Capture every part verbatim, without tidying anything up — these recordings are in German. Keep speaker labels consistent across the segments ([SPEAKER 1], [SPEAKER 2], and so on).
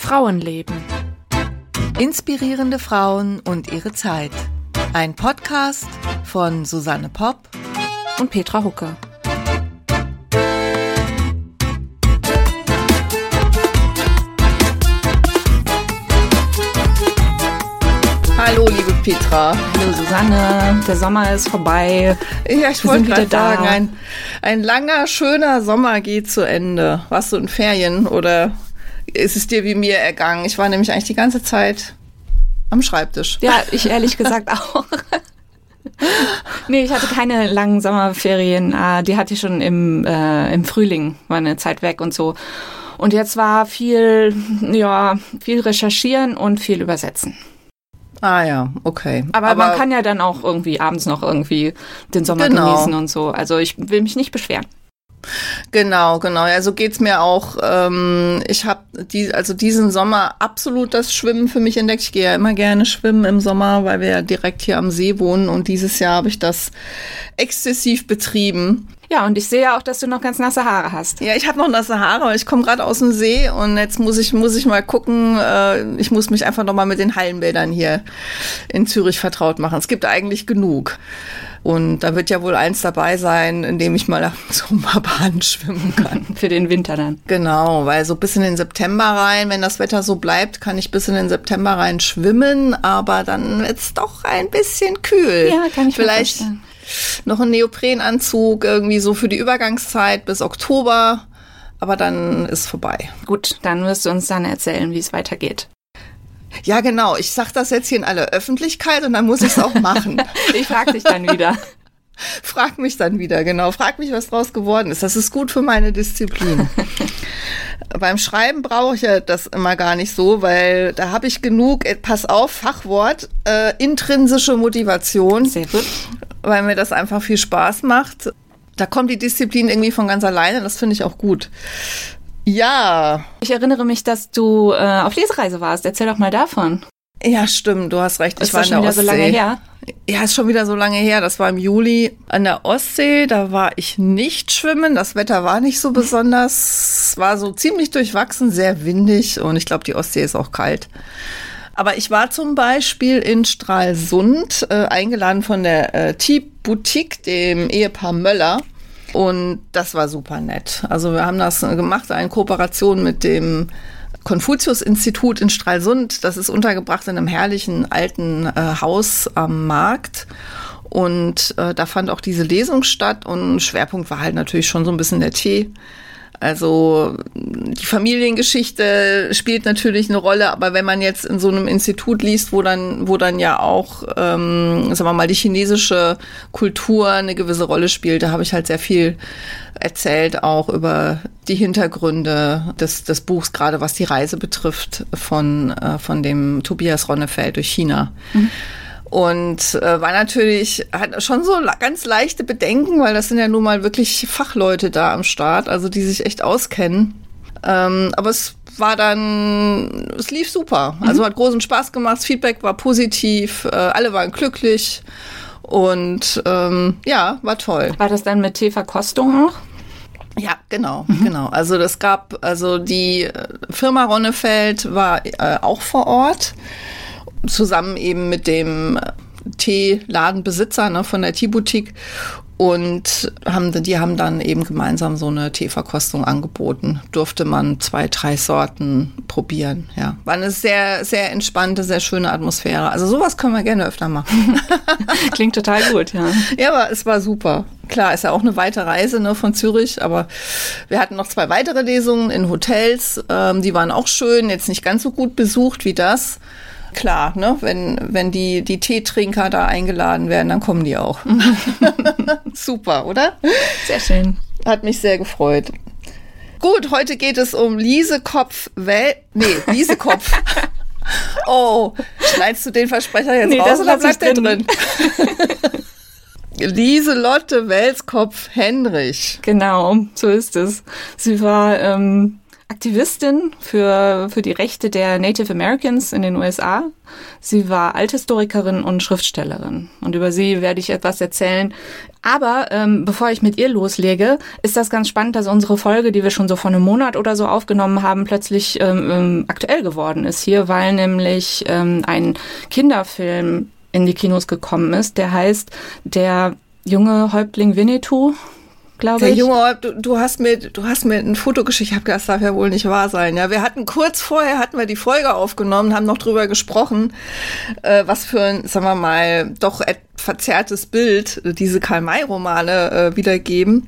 [SPEAKER 1] Frauenleben.
[SPEAKER 2] Inspirierende Frauen und ihre Zeit. Ein Podcast von Susanne Popp
[SPEAKER 1] und Petra Hucke.
[SPEAKER 2] Hallo, liebe Petra.
[SPEAKER 1] Hallo, Susanne. Der Sommer ist vorbei.
[SPEAKER 2] Ja, ich wollte gerade sagen, ein, ein langer, schöner Sommer geht zu Ende. Warst du in Ferien oder ist es dir wie mir ergangen? Ich war nämlich eigentlich die ganze Zeit am Schreibtisch.
[SPEAKER 1] Ja, ich ehrlich gesagt auch. Nee, ich hatte keine langen Sommerferien. Die hatte ich schon im, äh, im Frühling, war eine Zeit weg und so. Und jetzt war viel, ja, viel recherchieren und viel übersetzen.
[SPEAKER 2] Ah ja, okay.
[SPEAKER 1] Aber, Aber man kann ja dann auch irgendwie abends noch irgendwie den Sommer genau. genießen und so. Also ich will mich nicht beschweren.
[SPEAKER 2] Genau, genau. Ja, so geht's mir auch. Ähm, ich habe die, also diesen Sommer absolut das Schwimmen für mich entdeckt. Ich gehe ja immer gerne schwimmen im Sommer, weil wir ja direkt hier am See wohnen. Und dieses Jahr habe ich das exzessiv betrieben.
[SPEAKER 1] Ja, und ich sehe ja auch, dass du noch ganz nasse Haare hast.
[SPEAKER 2] Ja, ich habe noch nasse Haare, aber ich komme gerade aus dem See und jetzt muss ich muss ich mal gucken. Äh, ich muss mich einfach noch mal mit den Hallenbädern hier in Zürich vertraut machen. Es gibt eigentlich genug. Und da wird ja wohl eins dabei sein, in dem ich mal am Sommerbahn schwimmen kann.
[SPEAKER 1] Für den Winter dann.
[SPEAKER 2] Genau, weil so bis in den September rein, wenn das Wetter so bleibt, kann ich bis in den September rein schwimmen. Aber dann wird's doch ein bisschen kühl.
[SPEAKER 1] Ja, kann ich
[SPEAKER 2] Vielleicht
[SPEAKER 1] mir vorstellen.
[SPEAKER 2] Noch ein Neoprenanzug, irgendwie so für die Übergangszeit bis Oktober. Aber dann ist vorbei.
[SPEAKER 1] Gut, dann wirst du uns dann erzählen, wie es weitergeht.
[SPEAKER 2] Ja, genau. Ich sag das jetzt hier in aller Öffentlichkeit und dann muss ich es auch machen.
[SPEAKER 1] Ich frag dich dann wieder.
[SPEAKER 2] Frag mich dann wieder, genau. Frag mich, was draus geworden ist. Das ist gut für meine Disziplin. Beim Schreiben brauche ich ja das immer gar nicht so, weil da habe ich genug, pass auf, Fachwort, äh, intrinsische Motivation.
[SPEAKER 1] Sehr gut.
[SPEAKER 2] Weil mir das einfach viel Spaß macht. Da kommt die Disziplin irgendwie von ganz alleine. Das finde ich auch gut. Ja.
[SPEAKER 1] Ich erinnere mich, dass du äh, auf Lesereise warst. Erzähl doch mal davon.
[SPEAKER 2] Ja, stimmt, du hast recht. Ich
[SPEAKER 1] ist
[SPEAKER 2] war
[SPEAKER 1] das
[SPEAKER 2] in
[SPEAKER 1] schon
[SPEAKER 2] der
[SPEAKER 1] wieder
[SPEAKER 2] Ostsee.
[SPEAKER 1] So lange her?
[SPEAKER 2] Ja, ist schon wieder so lange her. Das war im Juli an der Ostsee. Da war ich nicht schwimmen. Das Wetter war nicht so besonders. Es war so ziemlich durchwachsen, sehr windig. Und ich glaube, die Ostsee ist auch kalt. Aber ich war zum Beispiel in Stralsund, äh, eingeladen von der äh, Tea-Boutique, dem Ehepaar Möller. Und das war super nett. Also wir haben das gemacht, eine Kooperation mit dem Konfuzius-Institut in Stralsund. Das ist untergebracht in einem herrlichen alten äh, Haus am Markt. Und äh, da fand auch diese Lesung statt. Und Schwerpunkt war halt natürlich schon so ein bisschen der Tee. Also die Familiengeschichte spielt natürlich eine Rolle, aber wenn man jetzt in so einem Institut liest, wo dann wo dann ja auch, ähm, sagen wir mal, die chinesische Kultur eine gewisse Rolle spielt, da habe ich halt sehr viel erzählt, auch über die Hintergründe des, des Buchs, gerade was die Reise betrifft, von, äh, von dem Tobias Ronnefeld durch China. Mhm. Und äh, war natürlich, hat schon so ganz leichte Bedenken, weil das sind ja nun mal wirklich Fachleute da am Start, also die sich echt auskennen. Ähm, aber es war dann, es lief super. Mhm. Also hat großen Spaß gemacht, das Feedback war positiv, äh, alle waren glücklich und ähm, ja, war toll.
[SPEAKER 1] War das dann mit Teeverkostung auch?
[SPEAKER 2] Ja, genau, mhm. genau. Also das gab, also die Firma Ronnefeld war äh, auch vor Ort. Zusammen eben mit dem Teeladenbesitzer, ne, von der Tea-Boutique. Und haben, die haben dann eben gemeinsam so eine Teeverkostung angeboten. Durfte man zwei, drei Sorten probieren. Ja, war eine sehr, sehr entspannte, sehr schöne Atmosphäre. Also sowas können wir gerne öfter machen.
[SPEAKER 1] Klingt total gut, ja.
[SPEAKER 2] Ja, aber es war super. Klar, ist ja auch eine weite Reise, ne, von Zürich, aber wir hatten noch zwei weitere Lesungen in Hotels. Ähm, die waren auch schön, jetzt nicht ganz so gut besucht wie das. Klar, ne, wenn, wenn die, die Teetrinker da eingeladen werden, dann kommen die auch. Super, oder?
[SPEAKER 1] Sehr schön.
[SPEAKER 2] Hat mich sehr gefreut. Gut, heute geht es um Liesekopf, Wel- nee, Liesekopf. Oh, schneidest du den Versprecher jetzt nee, raus oder bleibt der drin? Lieselotte Welskopf-Henrich.
[SPEAKER 1] Genau, so ist es. Sie war ähm, Aktivistin für, für die Rechte der Native Americans in den U S A. Sie war Althistorikerin und Schriftstellerin. Und über sie werde ich etwas erzählen. Aber ähm, bevor ich mit ihr loslege, ist das ganz spannend, dass unsere Folge, die wir schon so vor einem Monat oder so aufgenommen haben, plötzlich ähm, aktuell geworden ist hier, weil nämlich ähm, ein Kinderfilm in die Kinos gekommen ist. Der heißt Der junge Häuptling Winnetou. Glaube
[SPEAKER 2] Der
[SPEAKER 1] ich.
[SPEAKER 2] Junge, du, du hast mir, du hast mir ein Foto geschickt. Ich habe gedacht, das darf ja wohl nicht wahr sein. Ja, wir hatten kurz vorher hatten wir die Folge aufgenommen, haben noch drüber gesprochen, äh, was für ein, sagen wir mal, doch verzerrtes Bild diese Karl-May-Romane äh, wiedergeben.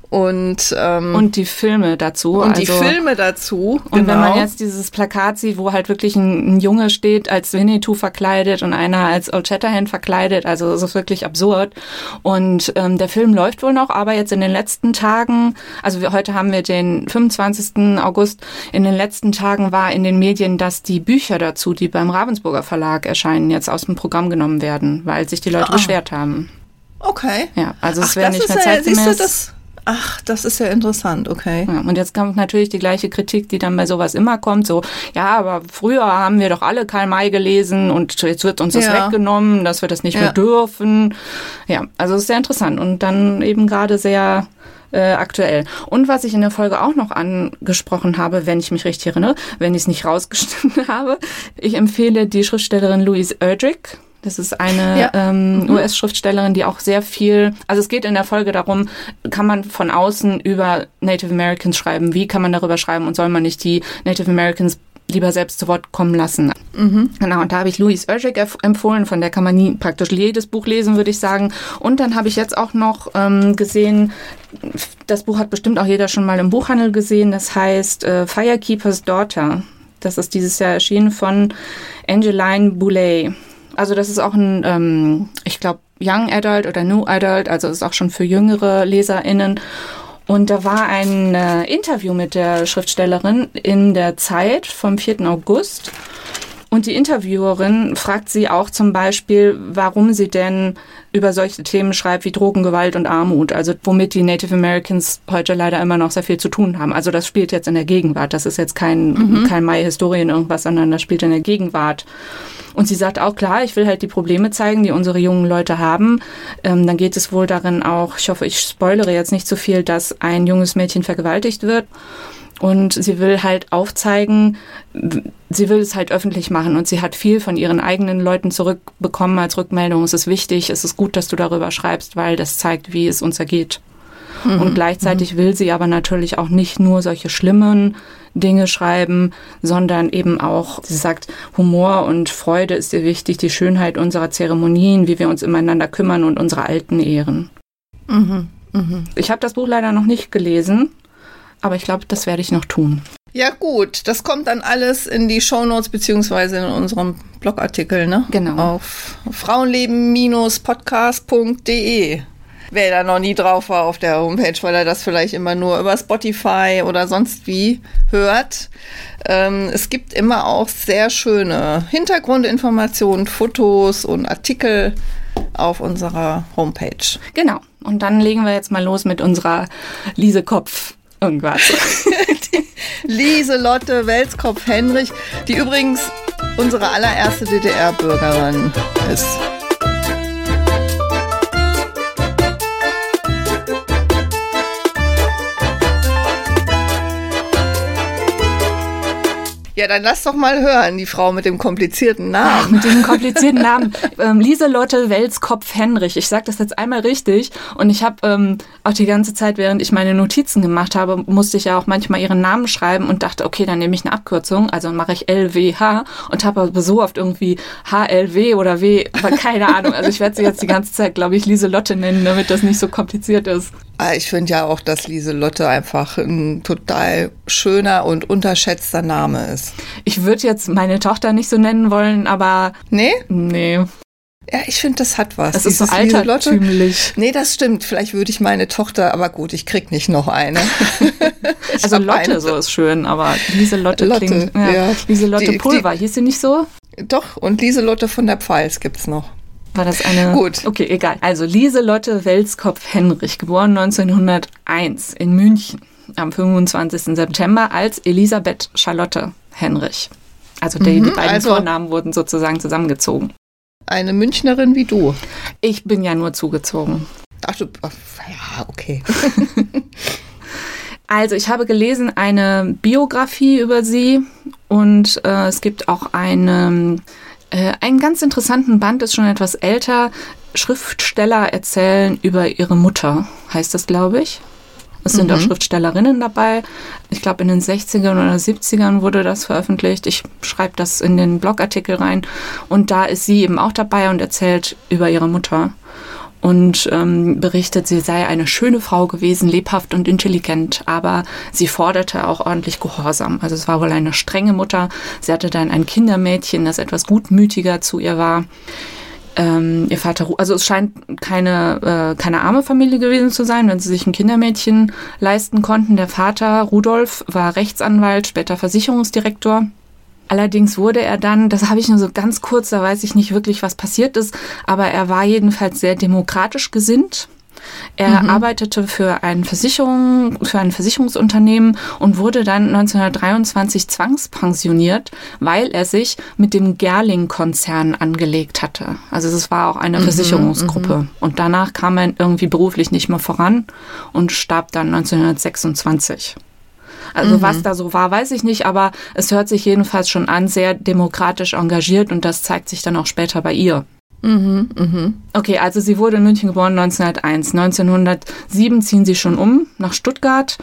[SPEAKER 2] Und, ähm,
[SPEAKER 1] und die Filme dazu.
[SPEAKER 2] Und
[SPEAKER 1] also,
[SPEAKER 2] die Filme dazu.
[SPEAKER 1] Und
[SPEAKER 2] genau.
[SPEAKER 1] wenn man jetzt dieses Plakat sieht, wo halt wirklich ein, ein Junge steht als Winnetou verkleidet und einer als Old Shatterhand verkleidet, also es ist wirklich absurd. Und ähm, der Film läuft wohl noch, aber jetzt in den letzten Tagen, also wir, heute haben wir den fünfundzwanzigsten August, in den letzten Tagen war in den Medien, dass die Bücher dazu, die beim Ravensburger Verlag erscheinen, jetzt aus dem Programm genommen werden, weil sich die Leute ah. beschwert haben.
[SPEAKER 2] Okay.
[SPEAKER 1] Ja, also
[SPEAKER 2] Ach,
[SPEAKER 1] es wäre nicht mehr
[SPEAKER 2] ja,
[SPEAKER 1] zeitgemäß.
[SPEAKER 2] Das Ach, das ist ja interessant, okay.
[SPEAKER 1] Ja, und jetzt kommt natürlich die gleiche Kritik, die dann bei sowas immer kommt, so, ja, aber früher haben wir doch alle Karl May gelesen und jetzt wird uns das
[SPEAKER 2] ja.
[SPEAKER 1] weggenommen, dass wir das nicht
[SPEAKER 2] ja.
[SPEAKER 1] mehr dürfen. Ja, also es ist sehr interessant und dann eben gerade sehr äh, aktuell. Und was ich in der Folge auch noch angesprochen habe, wenn ich mich richtig erinnere, wenn ich es nicht rausgeschnitten habe, ich empfehle die Schriftstellerin Louise Erdrich. Das ist eine ja. ähm, mhm. U S-Schriftstellerin, die auch sehr viel, also es geht in der Folge darum, kann man von außen über Native Americans schreiben, wie kann man darüber schreiben und soll man nicht die Native Americans lieber selbst zu Wort kommen lassen. Mhm. Genau, und da habe ich Louise Erdrich empfohlen, von der kann man nie praktisch jedes Buch lesen, würde ich sagen. Und dann habe ich jetzt auch noch ähm, gesehen, das Buch hat bestimmt auch jeder schon mal im Buchhandel gesehen, das heißt äh, Firekeeper's Daughter. Das ist dieses Jahr erschienen von Angeline Boulay. Also das ist auch ein, ähm, ich glaube, Young Adult oder New Adult, also ist auch schon für jüngere LeserInnen. Und da war ein äh, Interview mit der Schriftstellerin in der Zeit vom vierten August. Und die Interviewerin fragt sie auch zum Beispiel, warum sie denn über solche Themen schreibt wie Drogen, Gewalt und Armut, also womit die Native Americans heute leider immer noch sehr viel zu tun haben. Also das spielt jetzt in der Gegenwart. Das ist jetzt kein, mhm. kein Mai-Historien irgendwas, sondern das spielt in der Gegenwart. Und sie sagt auch, klar, ich will halt die Probleme zeigen, die unsere jungen Leute haben. Ähm, dann geht es wohl darin auch, ich hoffe, ich spoilere jetzt nicht zu viel, dass ein junges Mädchen vergewaltigt wird. Und sie will halt aufzeigen, sie will es halt öffentlich machen und sie hat viel von ihren eigenen Leuten zurückbekommen als Rückmeldung. Es ist wichtig, es ist gut, dass du darüber schreibst, weil das zeigt, wie es uns ergeht. Mhm. Und gleichzeitig will sie aber natürlich auch nicht nur solche schlimmen Dinge schreiben, sondern eben auch, sie sagt, Humor und Freude ist ihr wichtig, die Schönheit unserer Zeremonien, wie wir uns umeinander kümmern und unsere Alten ehren. Mhm. Mhm. Ich habe das Buch leider noch nicht gelesen, aber ich glaube, das werde ich noch tun.
[SPEAKER 2] Ja gut, das kommt dann alles in die Shownotes beziehungsweise in unserem Blogartikel, ne?
[SPEAKER 1] Genau.
[SPEAKER 2] Auf frauenleben Bindestrich podcast punkt de. Wer da noch nie drauf war auf der Homepage, weil er das vielleicht immer nur über Spotify oder sonst wie hört. Ähm, es gibt immer auch sehr schöne Hintergrundinformationen, Fotos und Artikel auf unserer Homepage.
[SPEAKER 1] Genau. Und dann legen wir jetzt mal los mit unserer Liesekopf irgendwas.
[SPEAKER 2] Lieselotte Welskopf-Henrich, die übrigens unsere allererste D D R-Bürgerin ist. Ja, dann lass doch mal hören, die Frau mit dem komplizierten Namen.
[SPEAKER 1] Ach, mit dem komplizierten Namen. ähm, Lieselotte Welskopf-Henrich. Ich sage das jetzt einmal richtig. Und ich habe ähm, auch die ganze Zeit, während ich meine Notizen gemacht habe, musste ich ja auch manchmal ihren Namen schreiben und dachte, okay, dann nehme ich eine Abkürzung. Also mache ich L W H und habe aber so oft irgendwie H L W oder W, aber keine Ahnung. Also ich werde sie jetzt die ganze Zeit, glaube ich, Lieselotte nennen, damit das nicht so kompliziert ist.
[SPEAKER 2] Ich finde ja auch, dass Lieselotte einfach ein total schöner und unterschätzter Name ist.
[SPEAKER 1] Ich würde jetzt meine Tochter nicht so nennen wollen, aber...
[SPEAKER 2] Nee?
[SPEAKER 1] Nee.
[SPEAKER 2] Ja, ich finde, das hat was.
[SPEAKER 1] Das ist so altertümlich.
[SPEAKER 2] Nee, das stimmt. Vielleicht würde ich meine Tochter, aber gut, ich krieg nicht noch eine.
[SPEAKER 1] Also Lotte, eine. So ist schön, aber Lieselotte
[SPEAKER 2] Lotte,
[SPEAKER 1] klingt... Ja. Ja. Lieselotte die, Pulver, die, hieß sie nicht so?
[SPEAKER 2] Doch, und Lieselotte von der Pfalz gibt's noch.
[SPEAKER 1] War das eine...
[SPEAKER 2] Gut.
[SPEAKER 1] Okay, egal. Also Lieselotte Welskopf-Henrich, geboren neunzehnhunderteins in München. am fünfundzwanzigsten September als Elisabeth Charlotte Henrich. Also die, mhm, die beiden also Vornamen wurden sozusagen zusammengezogen.
[SPEAKER 2] Eine Münchnerin wie du.
[SPEAKER 1] Ich bin ja nur zugezogen.
[SPEAKER 2] Ach du, ja, okay.
[SPEAKER 1] Also ich habe gelesen eine Biografie über sie und äh, es gibt auch eine, äh, einen ganz interessanten Band, ist schon etwas älter. Schriftsteller erzählen über ihre Mutter, heißt das, glaube ich. Es sind mhm. auch Schriftstellerinnen dabei. Ich glaube, in den sechzigern oder siebzigern wurde das veröffentlicht. Ich schreibe das in den Blogartikel rein. Und da ist sie eben auch dabei und erzählt über ihre Mutter. Und ähm, berichtet, sie sei eine schöne Frau gewesen, lebhaft und intelligent. Aber sie forderte auch ordentlich Gehorsam. Also es war wohl eine strenge Mutter. Sie hatte dann ein Kindermädchen, das etwas gutmütiger zu ihr war. Ähm, ihr Vater, also es scheint keine, äh, keine arme Familie gewesen zu sein, wenn sie sich ein Kindermädchen leisten konnten. Der Vater, Rudolf, war Rechtsanwalt, später Versicherungsdirektor. Allerdings wurde er dann, das habe ich nur so ganz kurz, da weiß ich nicht wirklich, was passiert ist, aber er war jedenfalls sehr demokratisch gesinnt. Er mhm. arbeitete für, ein Versicherung, für ein Versicherungsunternehmen und wurde dann neunzehnhundertdreiundzwanzig zwangspensioniert, weil er sich mit dem Gerling-Konzern angelegt hatte. Also es war auch eine mhm, Versicherungsgruppe. Mhm. Und danach kam er irgendwie beruflich nicht mehr voran und starb dann neunzehnhundertsechsundzwanzig. Also mhm. was da so war, weiß ich nicht, aber es hört sich jedenfalls schon an, sehr demokratisch engagiert und das zeigt sich dann auch später bei ihr. Mhm, mhm. Okay, also sie wurde in München geboren neunzehnhunderteins. neunzehnhundertsieben ziehen sie schon um nach Stuttgart,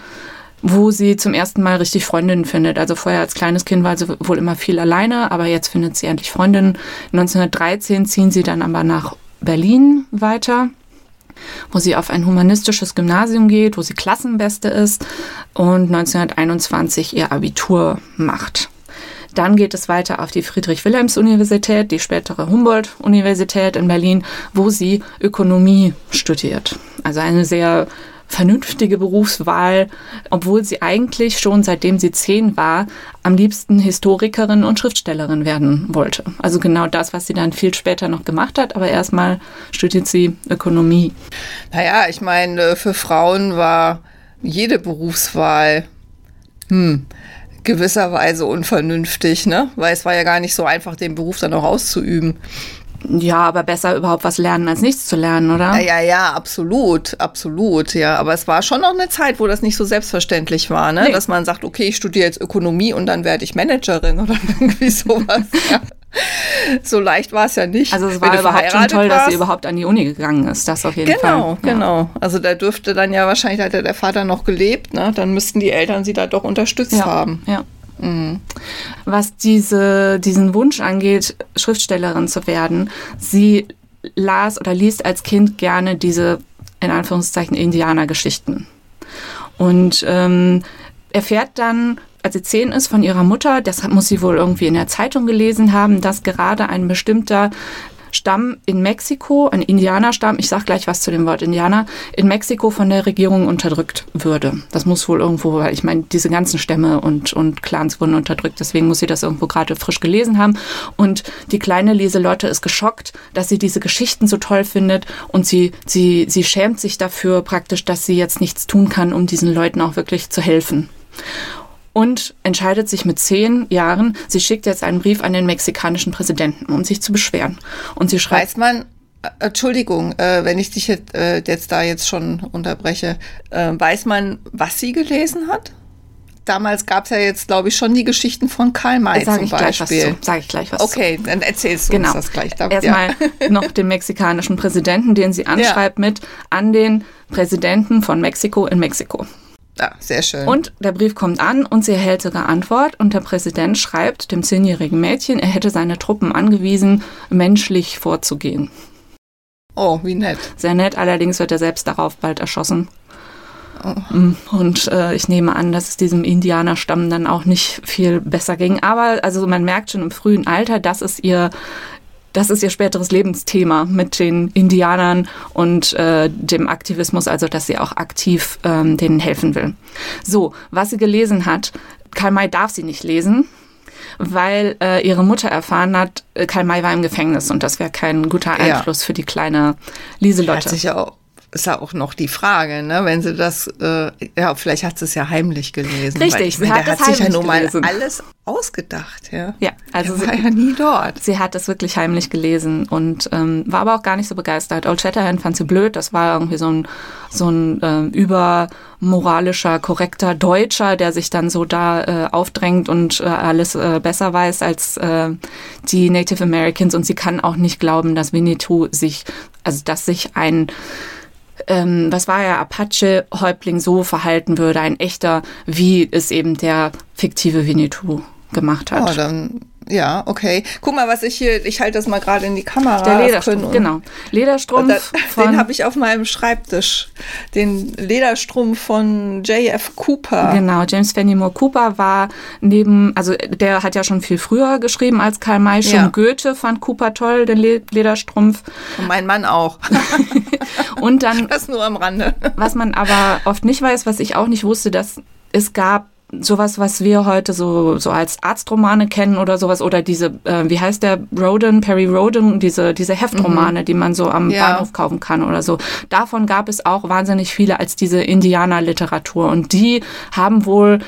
[SPEAKER 1] wo sie zum ersten Mal richtig Freundinnen findet. Also vorher als kleines Kind war sie wohl immer viel alleine, aber jetzt findet sie endlich Freundinnen. neunzehnhundertdreizehn ziehen sie dann aber nach Berlin weiter, wo sie auf ein humanistisches Gymnasium geht, wo sie Klassenbeste ist und neunzehnhunderteinundzwanzig ihr Abitur macht. Dann geht es weiter auf die Friedrich-Wilhelms-Universität, die spätere Humboldt-Universität in Berlin, wo sie Ökonomie studiert. Also eine sehr vernünftige Berufswahl, obwohl sie eigentlich schon seitdem sie zehn war, am liebsten Historikerin und Schriftstellerin werden wollte. Also genau das, was sie dann viel später noch gemacht hat, aber erstmal studiert sie Ökonomie.
[SPEAKER 2] Naja, ich meine, für Frauen war jede Berufswahl, hm, gewisserweise unvernünftig, ne? Weil es war ja gar nicht so einfach, den Beruf dann auch auszuüben.
[SPEAKER 1] Ja, aber besser überhaupt was lernen, als nichts zu lernen, oder?
[SPEAKER 2] Ja, ja, absolut, absolut, ja. Aber es war schon noch eine Zeit, wo das nicht so selbstverständlich war, ne? Nee. Dass man sagt, okay, ich studiere jetzt Ökonomie und dann werde ich Managerin oder irgendwie sowas, ja. So leicht war es ja nicht.
[SPEAKER 1] Also es war überhaupt schon toll, warst. Dass sie überhaupt an die Uni gegangen ist, das auf jeden
[SPEAKER 2] genau,
[SPEAKER 1] Fall.
[SPEAKER 2] Genau, ja. genau. Also da dürfte dann ja wahrscheinlich, hat ja der Vater noch gelebt, ne? Dann müssten die Eltern sie da doch unterstützt
[SPEAKER 1] ja,
[SPEAKER 2] haben.
[SPEAKER 1] Ja. Mhm. Was diese, diesen Wunsch angeht, Schriftstellerin zu werden, sie las oder liest als Kind gerne diese, in Anführungszeichen, Indianergeschichten. Und ähm, erfährt dann, als sie zehn ist, von ihrer Mutter, das muss sie wohl irgendwie in der Zeitung gelesen haben, dass gerade ein bestimmter Stamm in Mexiko, ein Indianerstamm, ich sag gleich was zu dem Wort Indianer, in Mexiko von der Regierung unterdrückt würde. Das muss wohl irgendwo, weil ich meine, diese ganzen Stämme und, und Clans wurden unterdrückt, deswegen muss sie das irgendwo gerade frisch gelesen haben. Und die kleine Lieselotte ist geschockt, dass sie diese Geschichten so toll findet und sie, sie, sie schämt sich dafür praktisch, dass sie jetzt nichts tun kann, um diesen Leuten auch wirklich zu helfen. Und entscheidet sich mit zehn Jahren, sie schickt jetzt einen Brief an den mexikanischen Präsidenten, um sich zu beschweren. Und sie schreibt...
[SPEAKER 2] Weiß man, äh, Entschuldigung, äh, wenn ich dich jetzt, äh, jetzt da jetzt schon unterbreche, äh, weiß man, was sie gelesen hat? Damals gab es ja jetzt, glaube ich, schon die Geschichten von Karl May
[SPEAKER 1] Sag
[SPEAKER 2] zum
[SPEAKER 1] ich
[SPEAKER 2] Beispiel.
[SPEAKER 1] Gleich was zu. Sag ich gleich was
[SPEAKER 2] okay,
[SPEAKER 1] zu.
[SPEAKER 2] dann erzählst du
[SPEAKER 1] genau.
[SPEAKER 2] uns das gleich.
[SPEAKER 1] Erstmal ja. noch den mexikanischen Präsidenten, den sie anschreibt ja. mit an den Präsidenten von Mexiko in Mexiko.
[SPEAKER 2] Ja, sehr schön.
[SPEAKER 1] Und der Brief kommt an und sie erhält sogar Antwort und der Präsident schreibt dem zehnjährigen Mädchen, er hätte seine Truppen angewiesen, menschlich vorzugehen.
[SPEAKER 2] Oh, wie nett.
[SPEAKER 1] Sehr nett, allerdings wird er selbst darauf bald erschossen.
[SPEAKER 2] Oh.
[SPEAKER 1] Und äh, ich nehme an, dass es diesem Indianerstamm dann auch nicht viel besser ging. Aber also man merkt schon im frühen Alter, das ist ihr... Das ist ihr späteres Lebensthema mit den Indianern und äh, dem Aktivismus, also dass sie auch aktiv ähm, denen helfen will. So, was sie gelesen hat, Karl May darf sie nicht lesen, weil äh, ihre Mutter erfahren hat, Karl May war im Gefängnis und das wäre kein guter Einfluss ja. für die kleine Lieselotte.
[SPEAKER 2] Hat sich ja auch ist ja auch noch die Frage, ne? Wenn sie das, äh, ja, vielleicht hat sie es ja heimlich gelesen.
[SPEAKER 1] Richtig,
[SPEAKER 2] weil,
[SPEAKER 1] sie
[SPEAKER 2] weil
[SPEAKER 1] hat
[SPEAKER 2] der
[SPEAKER 1] es
[SPEAKER 2] hat sich ja
[SPEAKER 1] heimlich
[SPEAKER 2] nur mal
[SPEAKER 1] gelesen.
[SPEAKER 2] alles ausgedacht, ja.
[SPEAKER 1] Ja, also
[SPEAKER 2] der war
[SPEAKER 1] sie,
[SPEAKER 2] ja nie dort.
[SPEAKER 1] sie hat es wirklich heimlich gelesen und ähm, war aber auch gar nicht so begeistert. Old Shatterhand fand sie blöd, das war irgendwie so ein, so ein äh, übermoralischer, korrekter Deutscher, der sich dann so da äh, aufdrängt und äh, alles äh, besser weiß als äh, die Native Americans, und sie kann auch nicht glauben, dass Winnetou sich, also dass sich ein Ähm, was war ja, Apache-Häuptling so verhalten würde, ein echter, wie es eben der fiktive Winnetou gemacht hat.
[SPEAKER 2] Oh, dann, ja, okay. Guck mal, was ich hier, ich halte das mal gerade in die Kamera.
[SPEAKER 1] Der Lederstrumpf, genau. Lederstrumpf
[SPEAKER 2] das,
[SPEAKER 1] von...
[SPEAKER 2] Den habe ich auf meinem Schreibtisch. Den Lederstrumpf von J F Cooper.
[SPEAKER 1] Genau, James Fenimore Cooper war neben, also der hat ja schon viel früher geschrieben als Karl May. Schon
[SPEAKER 2] Ja.
[SPEAKER 1] Goethe fand Cooper toll, den Le- Lederstrumpf.
[SPEAKER 2] Und mein Mann auch.
[SPEAKER 1] Und dann,
[SPEAKER 2] Das nur am Rande.
[SPEAKER 1] was man aber oft nicht weiß, was ich auch nicht wusste, dass es gab sowas, was wir heute so, so als Arztromane kennen oder sowas, oder diese, äh, wie heißt der, Roden, Perry Roden, diese, diese Heftromane, mhm. die man so am
[SPEAKER 2] Ja.
[SPEAKER 1] Bahnhof kaufen kann oder so. Davon gab es auch wahnsinnig viele als diese Indianerliteratur, und die haben wohl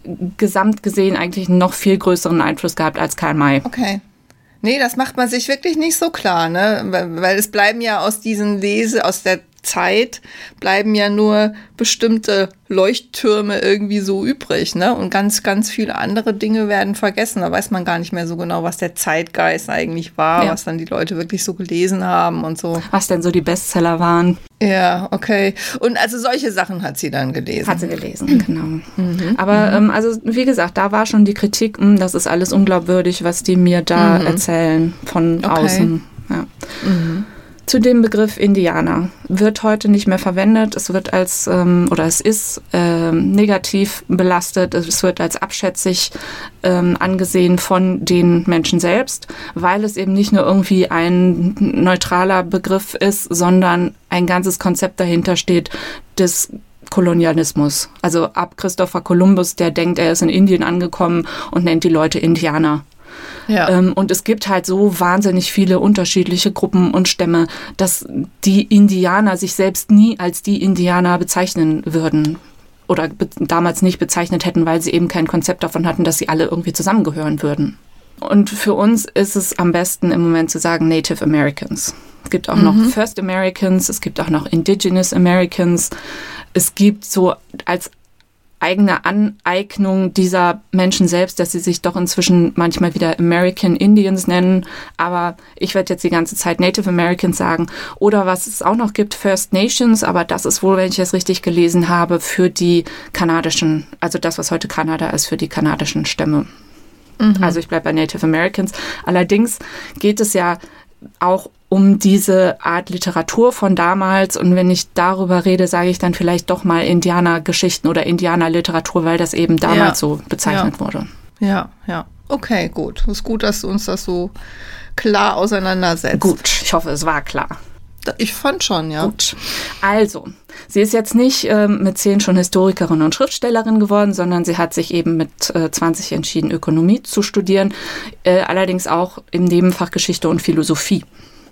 [SPEAKER 1] gesamt gesehen eigentlich noch viel größeren Einfluss gehabt als Karl May.
[SPEAKER 2] Okay. Nee, das macht man sich wirklich nicht so klar, ne? Weil, weil es bleiben ja aus diesen Lese, aus der Zeit bleiben ja nur bestimmte Leuchttürme irgendwie so übrig, ne? Und ganz, ganz viele andere Dinge werden vergessen. Da weiß man gar nicht mehr so genau, was der Zeitgeist eigentlich war,
[SPEAKER 1] Ja.
[SPEAKER 2] was dann die Leute wirklich so gelesen haben und so.
[SPEAKER 1] Was denn so die Bestseller waren.
[SPEAKER 2] Ja, okay. Und also solche Sachen hat sie dann gelesen.
[SPEAKER 1] Hat sie gelesen, genau. Mhm. Aber ähm, also wie gesagt, da war schon die Kritik, mh, das ist alles unglaubwürdig, was die mir da
[SPEAKER 2] Mhm.
[SPEAKER 1] erzählen von
[SPEAKER 2] Okay.
[SPEAKER 1] außen. Ja.
[SPEAKER 2] Mhm.
[SPEAKER 1] Zu dem Begriff Indianer wird heute nicht mehr verwendet. Es wird als, ähm, oder es ist ähm, negativ belastet. Es wird als abschätzig ähm, angesehen von den Menschen selbst, weil es eben nicht nur irgendwie ein neutraler Begriff ist, sondern ein ganzes Konzept dahinter steht des Kolonialismus. Also ab Christopher Columbus, der denkt, er ist in Indien angekommen und nennt die Leute Indianer.
[SPEAKER 2] Ja.
[SPEAKER 1] Ähm, und es gibt halt so wahnsinnig viele unterschiedliche Gruppen und Stämme, dass die Indianer sich selbst nie als die Indianer bezeichnen würden oder be- damals nicht bezeichnet hätten, weil sie eben kein Konzept davon hatten, dass sie alle irgendwie zusammengehören würden. Und für uns ist es am besten im Moment zu sagen Native Americans. Es gibt auch mhm. noch First Americans, es gibt auch noch Indigenous Americans. Es gibt so als eigene Aneignung dieser Menschen selbst, dass sie sich doch inzwischen manchmal wieder American Indians nennen. Aber ich werde jetzt die ganze Zeit Native Americans sagen. Oder was es auch noch gibt, First Nations. Aber das ist wohl, wenn ich es richtig gelesen habe, für die kanadischen, also das, was heute Kanada ist, für die kanadischen Stämme. Mhm. Also ich bleibe bei Native Americans. Allerdings geht es ja auch um diese Art Literatur von damals. Und wenn ich darüber rede, sage ich dann vielleicht doch mal Indianergeschichten oder Indianerliteratur, weil das eben damals ja. so bezeichnet
[SPEAKER 2] ja.
[SPEAKER 1] wurde.
[SPEAKER 2] Ja, ja. Okay, gut. Ist gut, dass du uns das so klar auseinandersetzt.
[SPEAKER 1] Gut, ich hoffe, es war klar.
[SPEAKER 2] Ich fand schon, ja.
[SPEAKER 1] Gut. Also, sie ist jetzt nicht ähm, mit zehn schon Historikerin und Schriftstellerin geworden, sondern sie hat sich eben mit äh, zwanzig entschieden, Ökonomie zu studieren, äh, allerdings auch im Nebenfach Geschichte und Philosophie.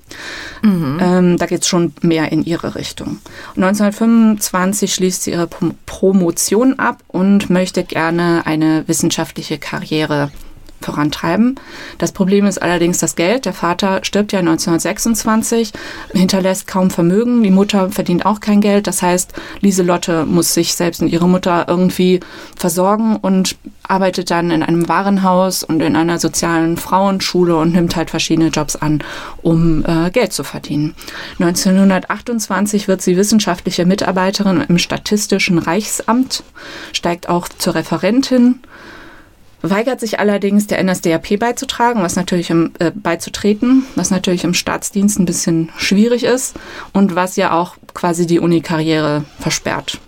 [SPEAKER 1] Mhm. Ähm, da geht es schon mehr in ihre Richtung. neunzehnhundertfünfundzwanzig schließt sie ihre Prom- Promotion ab und möchte gerne eine wissenschaftliche Karriere vorantreiben. Das Problem ist allerdings das Geld. Der Vater stirbt ja neunzehnhundertsechsundzwanzig, hinterlässt kaum Vermögen. Die Mutter verdient auch kein Geld. Das heißt, Lieselotte muss sich selbst und ihre Mutter irgendwie versorgen und arbeitet dann in einem Warenhaus und in einer sozialen Frauenschule und nimmt halt verschiedene Jobs an, um äh, Geld zu verdienen. neunzehnhundertachtundzwanzig wird sie wissenschaftliche Mitarbeiterin im Statistischen Reichsamt, steigt auch zur Referentin, weigert sich allerdings, der N S D A P beizutragen, was natürlich im, äh, beizutreten, was natürlich im Staatsdienst ein bisschen schwierig ist und was ja auch quasi die Uni-Karriere versperrt.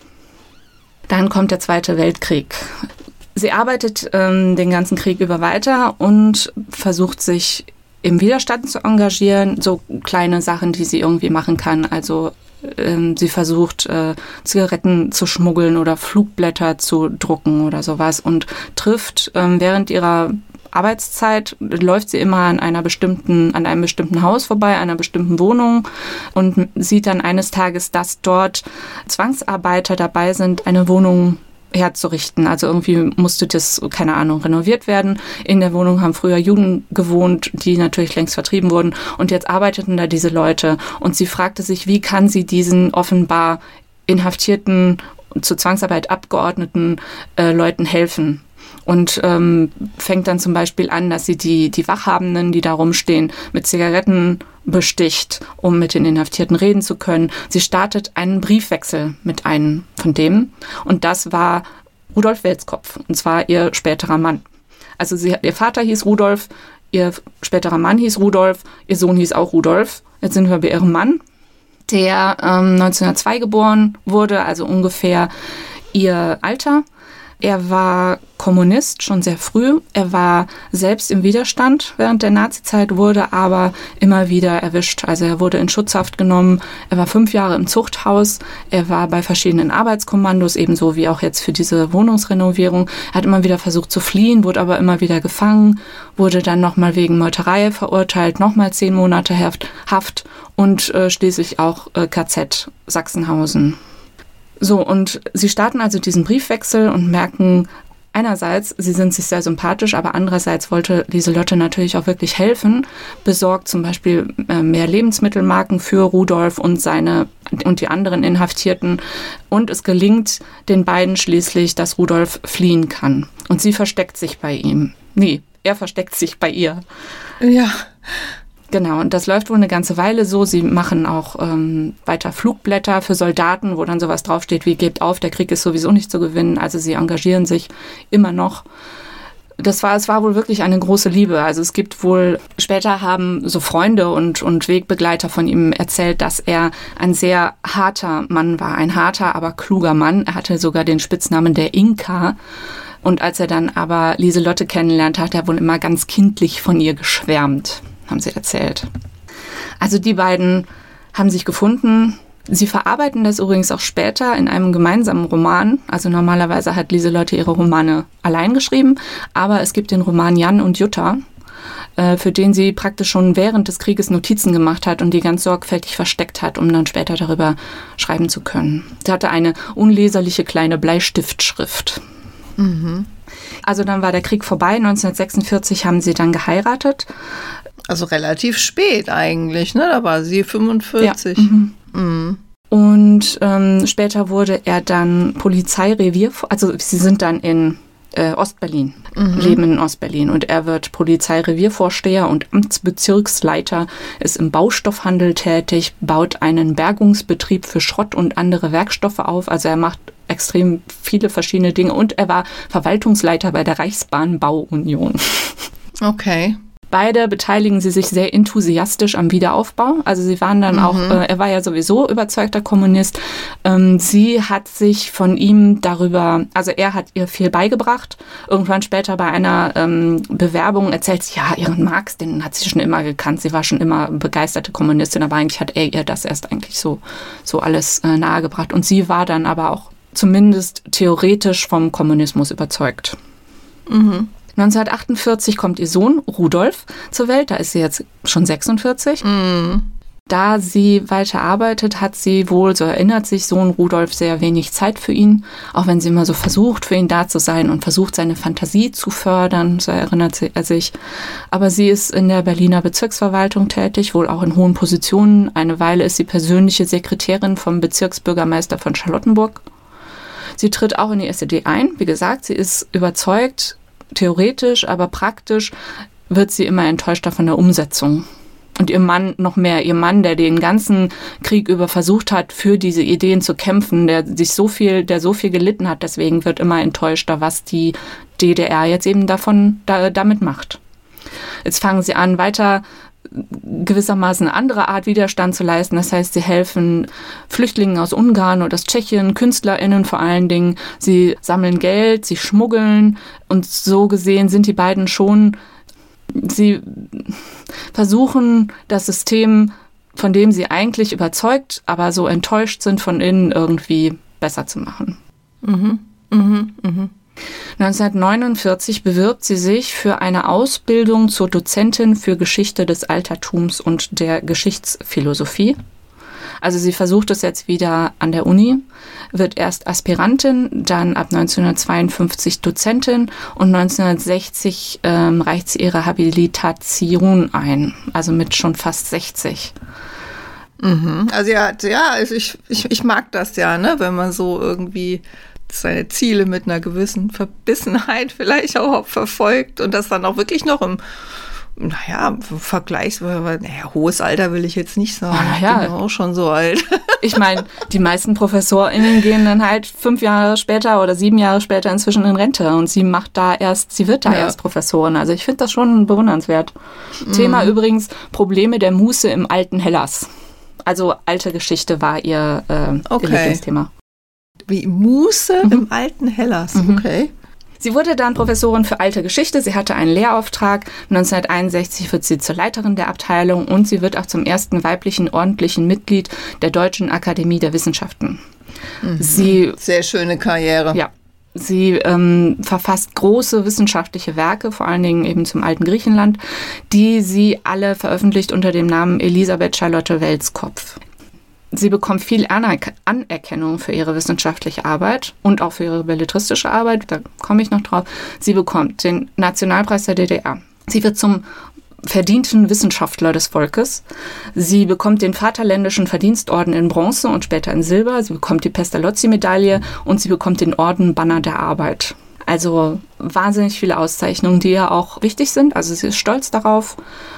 [SPEAKER 1] Dann kommt der Zweite Weltkrieg. Sie arbeitet ähm, den ganzen Krieg über weiter und versucht sich im Widerstand zu engagieren, so kleine Sachen, die sie irgendwie machen kann, also ähm, sie versucht, äh, Zigaretten zu schmuggeln oder Flugblätter zu drucken oder sowas und trifft ähm, während ihrer Arbeitszeit läuft sie immer an einer bestimmten, an einem bestimmten Haus vorbei, einer bestimmten Wohnung und sieht dann eines Tages, dass dort Zwangsarbeiter dabei sind, eine Wohnung herzurichten. Also irgendwie musste das, keine Ahnung, renoviert werden. In der Wohnung haben früher Juden gewohnt, die natürlich längst vertrieben wurden. Und jetzt arbeiteten da diese Leute. Und sie fragte sich, wie kann sie diesen offenbar inhaftierten, zur Zwangsarbeit abgeordneten äh, Leuten helfen. Und ähm, fängt dann zum Beispiel an, dass sie die, die Wachhabenden, die da rumstehen, mit Zigaretten besticht, um mit den Inhaftierten reden zu können. Sie startet einen Briefwechsel mit einem von dem. Und das war Rudolf Welskopf, und zwar ihr späterer Mann. Also sie, ihr Vater hieß Rudolf, ihr späterer Mann hieß Rudolf, ihr Sohn hieß auch Rudolf. Jetzt sind wir bei ihrem Mann, der ähm, neunzehnhundertzwei geboren wurde, also ungefähr ihr Alter. Er war Kommunist schon sehr früh. Er war selbst im Widerstand während der Nazizeit, wurde aber immer wieder erwischt. Also er wurde in Schutzhaft genommen. Er war fünf Jahre im Zuchthaus. Er war bei verschiedenen Arbeitskommandos, ebenso wie auch jetzt für diese Wohnungsrenovierung. Er hat immer wieder versucht zu fliehen, wurde aber immer wieder gefangen, wurde dann nochmal wegen Meuterei verurteilt, nochmal zehn Monate Haft und äh, schließlich auch äh, K Z Sachsenhausen. So, und sie starten also diesen Briefwechsel und merken einerseits, sie sind sich sehr sympathisch, aber andererseits wollte Lieselotte natürlich auch wirklich helfen, besorgt zum Beispiel äh, mehr Lebensmittelmarken für Rudolf und seine und die anderen Inhaftierten. Und es gelingt den beiden schließlich, dass Rudolf fliehen kann. Und sie versteckt sich bei ihm. Nee, er versteckt sich bei ihr.
[SPEAKER 2] Ja.
[SPEAKER 1] Genau, und das läuft wohl eine ganze Weile so. Sie machen auch ähm, weiter Flugblätter für Soldaten, wo dann sowas draufsteht wie, gebt auf, der Krieg ist sowieso nicht zu gewinnen. Also sie engagieren sich immer noch. Das war, es war wohl wirklich eine große Liebe. Also es gibt wohl, später haben so Freunde und, und Wegbegleiter von ihm erzählt, dass er ein sehr harter Mann war. Ein harter, aber kluger Mann. Er hatte sogar den Spitznamen der Inka. Und als er dann aber Lieselotte kennenlernt, hat er wohl immer ganz kindlich von ihr geschwärmt, haben sie erzählt. Also die beiden haben sich gefunden. Sie verarbeiten das übrigens auch später in einem gemeinsamen Roman. Also normalerweise hat Lieselotte ihre Romane allein geschrieben, aber es gibt den Roman Jan und Jutta, für den sie praktisch schon während des Krieges Notizen gemacht hat und die ganz sorgfältig versteckt hat, um dann später darüber schreiben zu können. Sie hatte eine unleserliche kleine Bleistiftschrift. Mhm. Also dann war der Krieg vorbei. neunzehnhundertsechsundvierzig haben sie dann geheiratet.
[SPEAKER 2] Also relativ spät eigentlich, ne? Da war sie fünfundvierzig.
[SPEAKER 1] Ja. Mhm. Mhm. Und ähm, später wurde er dann Polizeirevier, also sie sind dann in äh, Ostberlin, mhm. leben in Ostberlin, und er wird Polizeireviervorsteher und Amtsbezirksleiter, ist im Baustoffhandel tätig, baut einen Bergungsbetrieb für Schrott und andere Werkstoffe auf, also er macht extrem viele verschiedene Dinge, und er war Verwaltungsleiter bei der Reichsbahnbauunion.
[SPEAKER 2] Okay.
[SPEAKER 1] Beide beteiligen sie sich sehr enthusiastisch am Wiederaufbau. Also sie waren dann mhm. auch, äh, er war ja sowieso überzeugter Kommunist. Ähm, sie hat sich von ihm darüber, also er hat ihr viel beigebracht. Irgendwann später bei einer ähm, Bewerbung erzählt sie, ja, ihren Marx, den hat sie schon immer gekannt. Sie war schon immer begeisterte Kommunistin, aber eigentlich hat er ihr das erst eigentlich so, so alles äh, nahegebracht. Und sie war dann aber auch zumindest theoretisch vom Kommunismus überzeugt. Mhm. neunzehnhundertachtundvierzig kommt ihr Sohn Rudolf zur Welt, da ist sie jetzt schon sechsundvierzig. Mm. Da sie weiter arbeitet, hat sie wohl, so erinnert sich Sohn Rudolf, sehr wenig Zeit für ihn, auch wenn sie immer so versucht, für ihn da zu sein und versucht, seine Fantasie zu fördern, so erinnert er sich. Aber sie ist in der Berliner Bezirksverwaltung tätig, wohl auch in hohen Positionen. Eine Weile ist sie persönliche Sekretärin vom Bezirksbürgermeister von Charlottenburg. Sie tritt auch in die S E D ein. Wie gesagt, sie ist überzeugt, theoretisch, aber praktisch wird sie immer enttäuschter von der Umsetzung. Und ihr Mann noch mehr. Ihr Mann, der den ganzen Krieg über versucht hat, für diese Ideen zu kämpfen, der sich so viel, der so viel gelitten hat, deswegen wird immer enttäuschter, was die D D R jetzt eben davon da, damit macht. Jetzt fangen sie an, weiter gewissermaßen eine andere Art Widerstand zu leisten. Das heißt, sie helfen Flüchtlingen aus Ungarn oder aus Tschechien, KünstlerInnen vor allen Dingen. Sie sammeln Geld, sie schmuggeln, und so gesehen sind die beiden schon, sie versuchen das System, von dem sie eigentlich überzeugt, aber so enttäuscht sind von innen, irgendwie besser zu machen. Mhm. Mhm. Mhm. neunzehnhundertneunundvierzig bewirbt sie sich für eine Ausbildung zur Dozentin für Geschichte des Altertums und der Geschichtsphilosophie. Also sie versucht es jetzt wieder an der Uni, wird erst Aspirantin, dann ab neunzehnhundertzweiundfünfzig Dozentin und neunzehnhundertsechzig ähm, reicht sie ihre Habilitation ein, also mit schon fast sechzig.
[SPEAKER 2] Mhm. Also ja, ja, also ich, ich, ich mag das ja, ne, wenn man so irgendwie seine Ziele mit einer gewissen Verbissenheit vielleicht auch verfolgt und das dann auch wirklich noch im, naja, vergleichsweise, naja, hohes Alter will ich jetzt nicht sagen.
[SPEAKER 1] Ah, ja.
[SPEAKER 2] Ich bin ja auch schon so alt.
[SPEAKER 1] Ich meine, die meisten ProfessorInnen gehen dann halt fünf Jahre später oder sieben Jahre später inzwischen in Rente und sie macht da erst, sie wird da ja. erst Professorin. Also ich finde das schon bewundernswert. Mhm. Thema übrigens Probleme der Muße im alten Hellas. Also alte Geschichte war ihr, äh,
[SPEAKER 2] okay.
[SPEAKER 1] ihr Lieblingsthema.
[SPEAKER 2] Wie Muße mhm. im alten Hellas,
[SPEAKER 1] mhm.
[SPEAKER 2] okay.
[SPEAKER 1] Sie wurde dann Professorin für alte Geschichte. Sie hatte einen Lehrauftrag. neunzehnhunderteinundsechzig wird sie zur Leiterin der Abteilung und sie wird auch zum ersten weiblichen ordentlichen Mitglied der Deutschen Akademie der Wissenschaften.
[SPEAKER 2] Mhm.
[SPEAKER 1] Sie,
[SPEAKER 2] Sehr schöne Karriere.
[SPEAKER 1] Ja. Sie ähm, verfasst große wissenschaftliche Werke, vor allen Dingen eben zum alten Griechenland, die sie alle veröffentlicht unter dem Namen Elisabeth Charlotte Welskopf. Sie bekommt viel Anerkennung für ihre wissenschaftliche Arbeit und auch für ihre belletristische Arbeit. Da komme ich noch drauf. Sie bekommt den Nationalpreis der D D R. Sie wird zum verdienten Wissenschaftler des Volkes. Sie bekommt den Vaterländischen Verdienstorden in Bronze und später in Silber. Sie bekommt die Pestalozzi-Medaille und sie bekommt den Orden Banner der Arbeit. Also wahnsinnig viele Auszeichnungen, die ja auch wichtig sind. Also sie ist stolz darauf.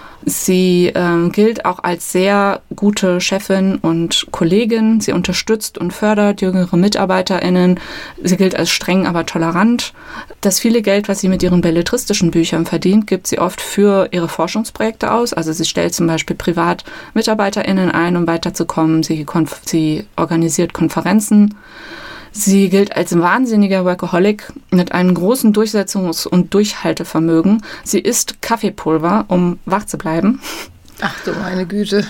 [SPEAKER 1] Sie äh, gilt auch als sehr gute Chefin und Kollegin. Sie unterstützt und fördert jüngere MitarbeiterInnen. Sie gilt als streng, aber tolerant. Das viele Geld, was sie mit ihren belletristischen Büchern verdient, gibt sie oft für ihre Forschungsprojekte aus. Also sie stellt zum Beispiel privat MitarbeiterInnen ein, um weiterzukommen. Sie, konf- sie organisiert Konferenzen. Sie gilt als wahnsinniger Workaholic mit einem großen Durchsetzungs- und Durchhaltevermögen. Sie isst Kaffeepulver, um wach zu bleiben.
[SPEAKER 2] Ach du meine Güte.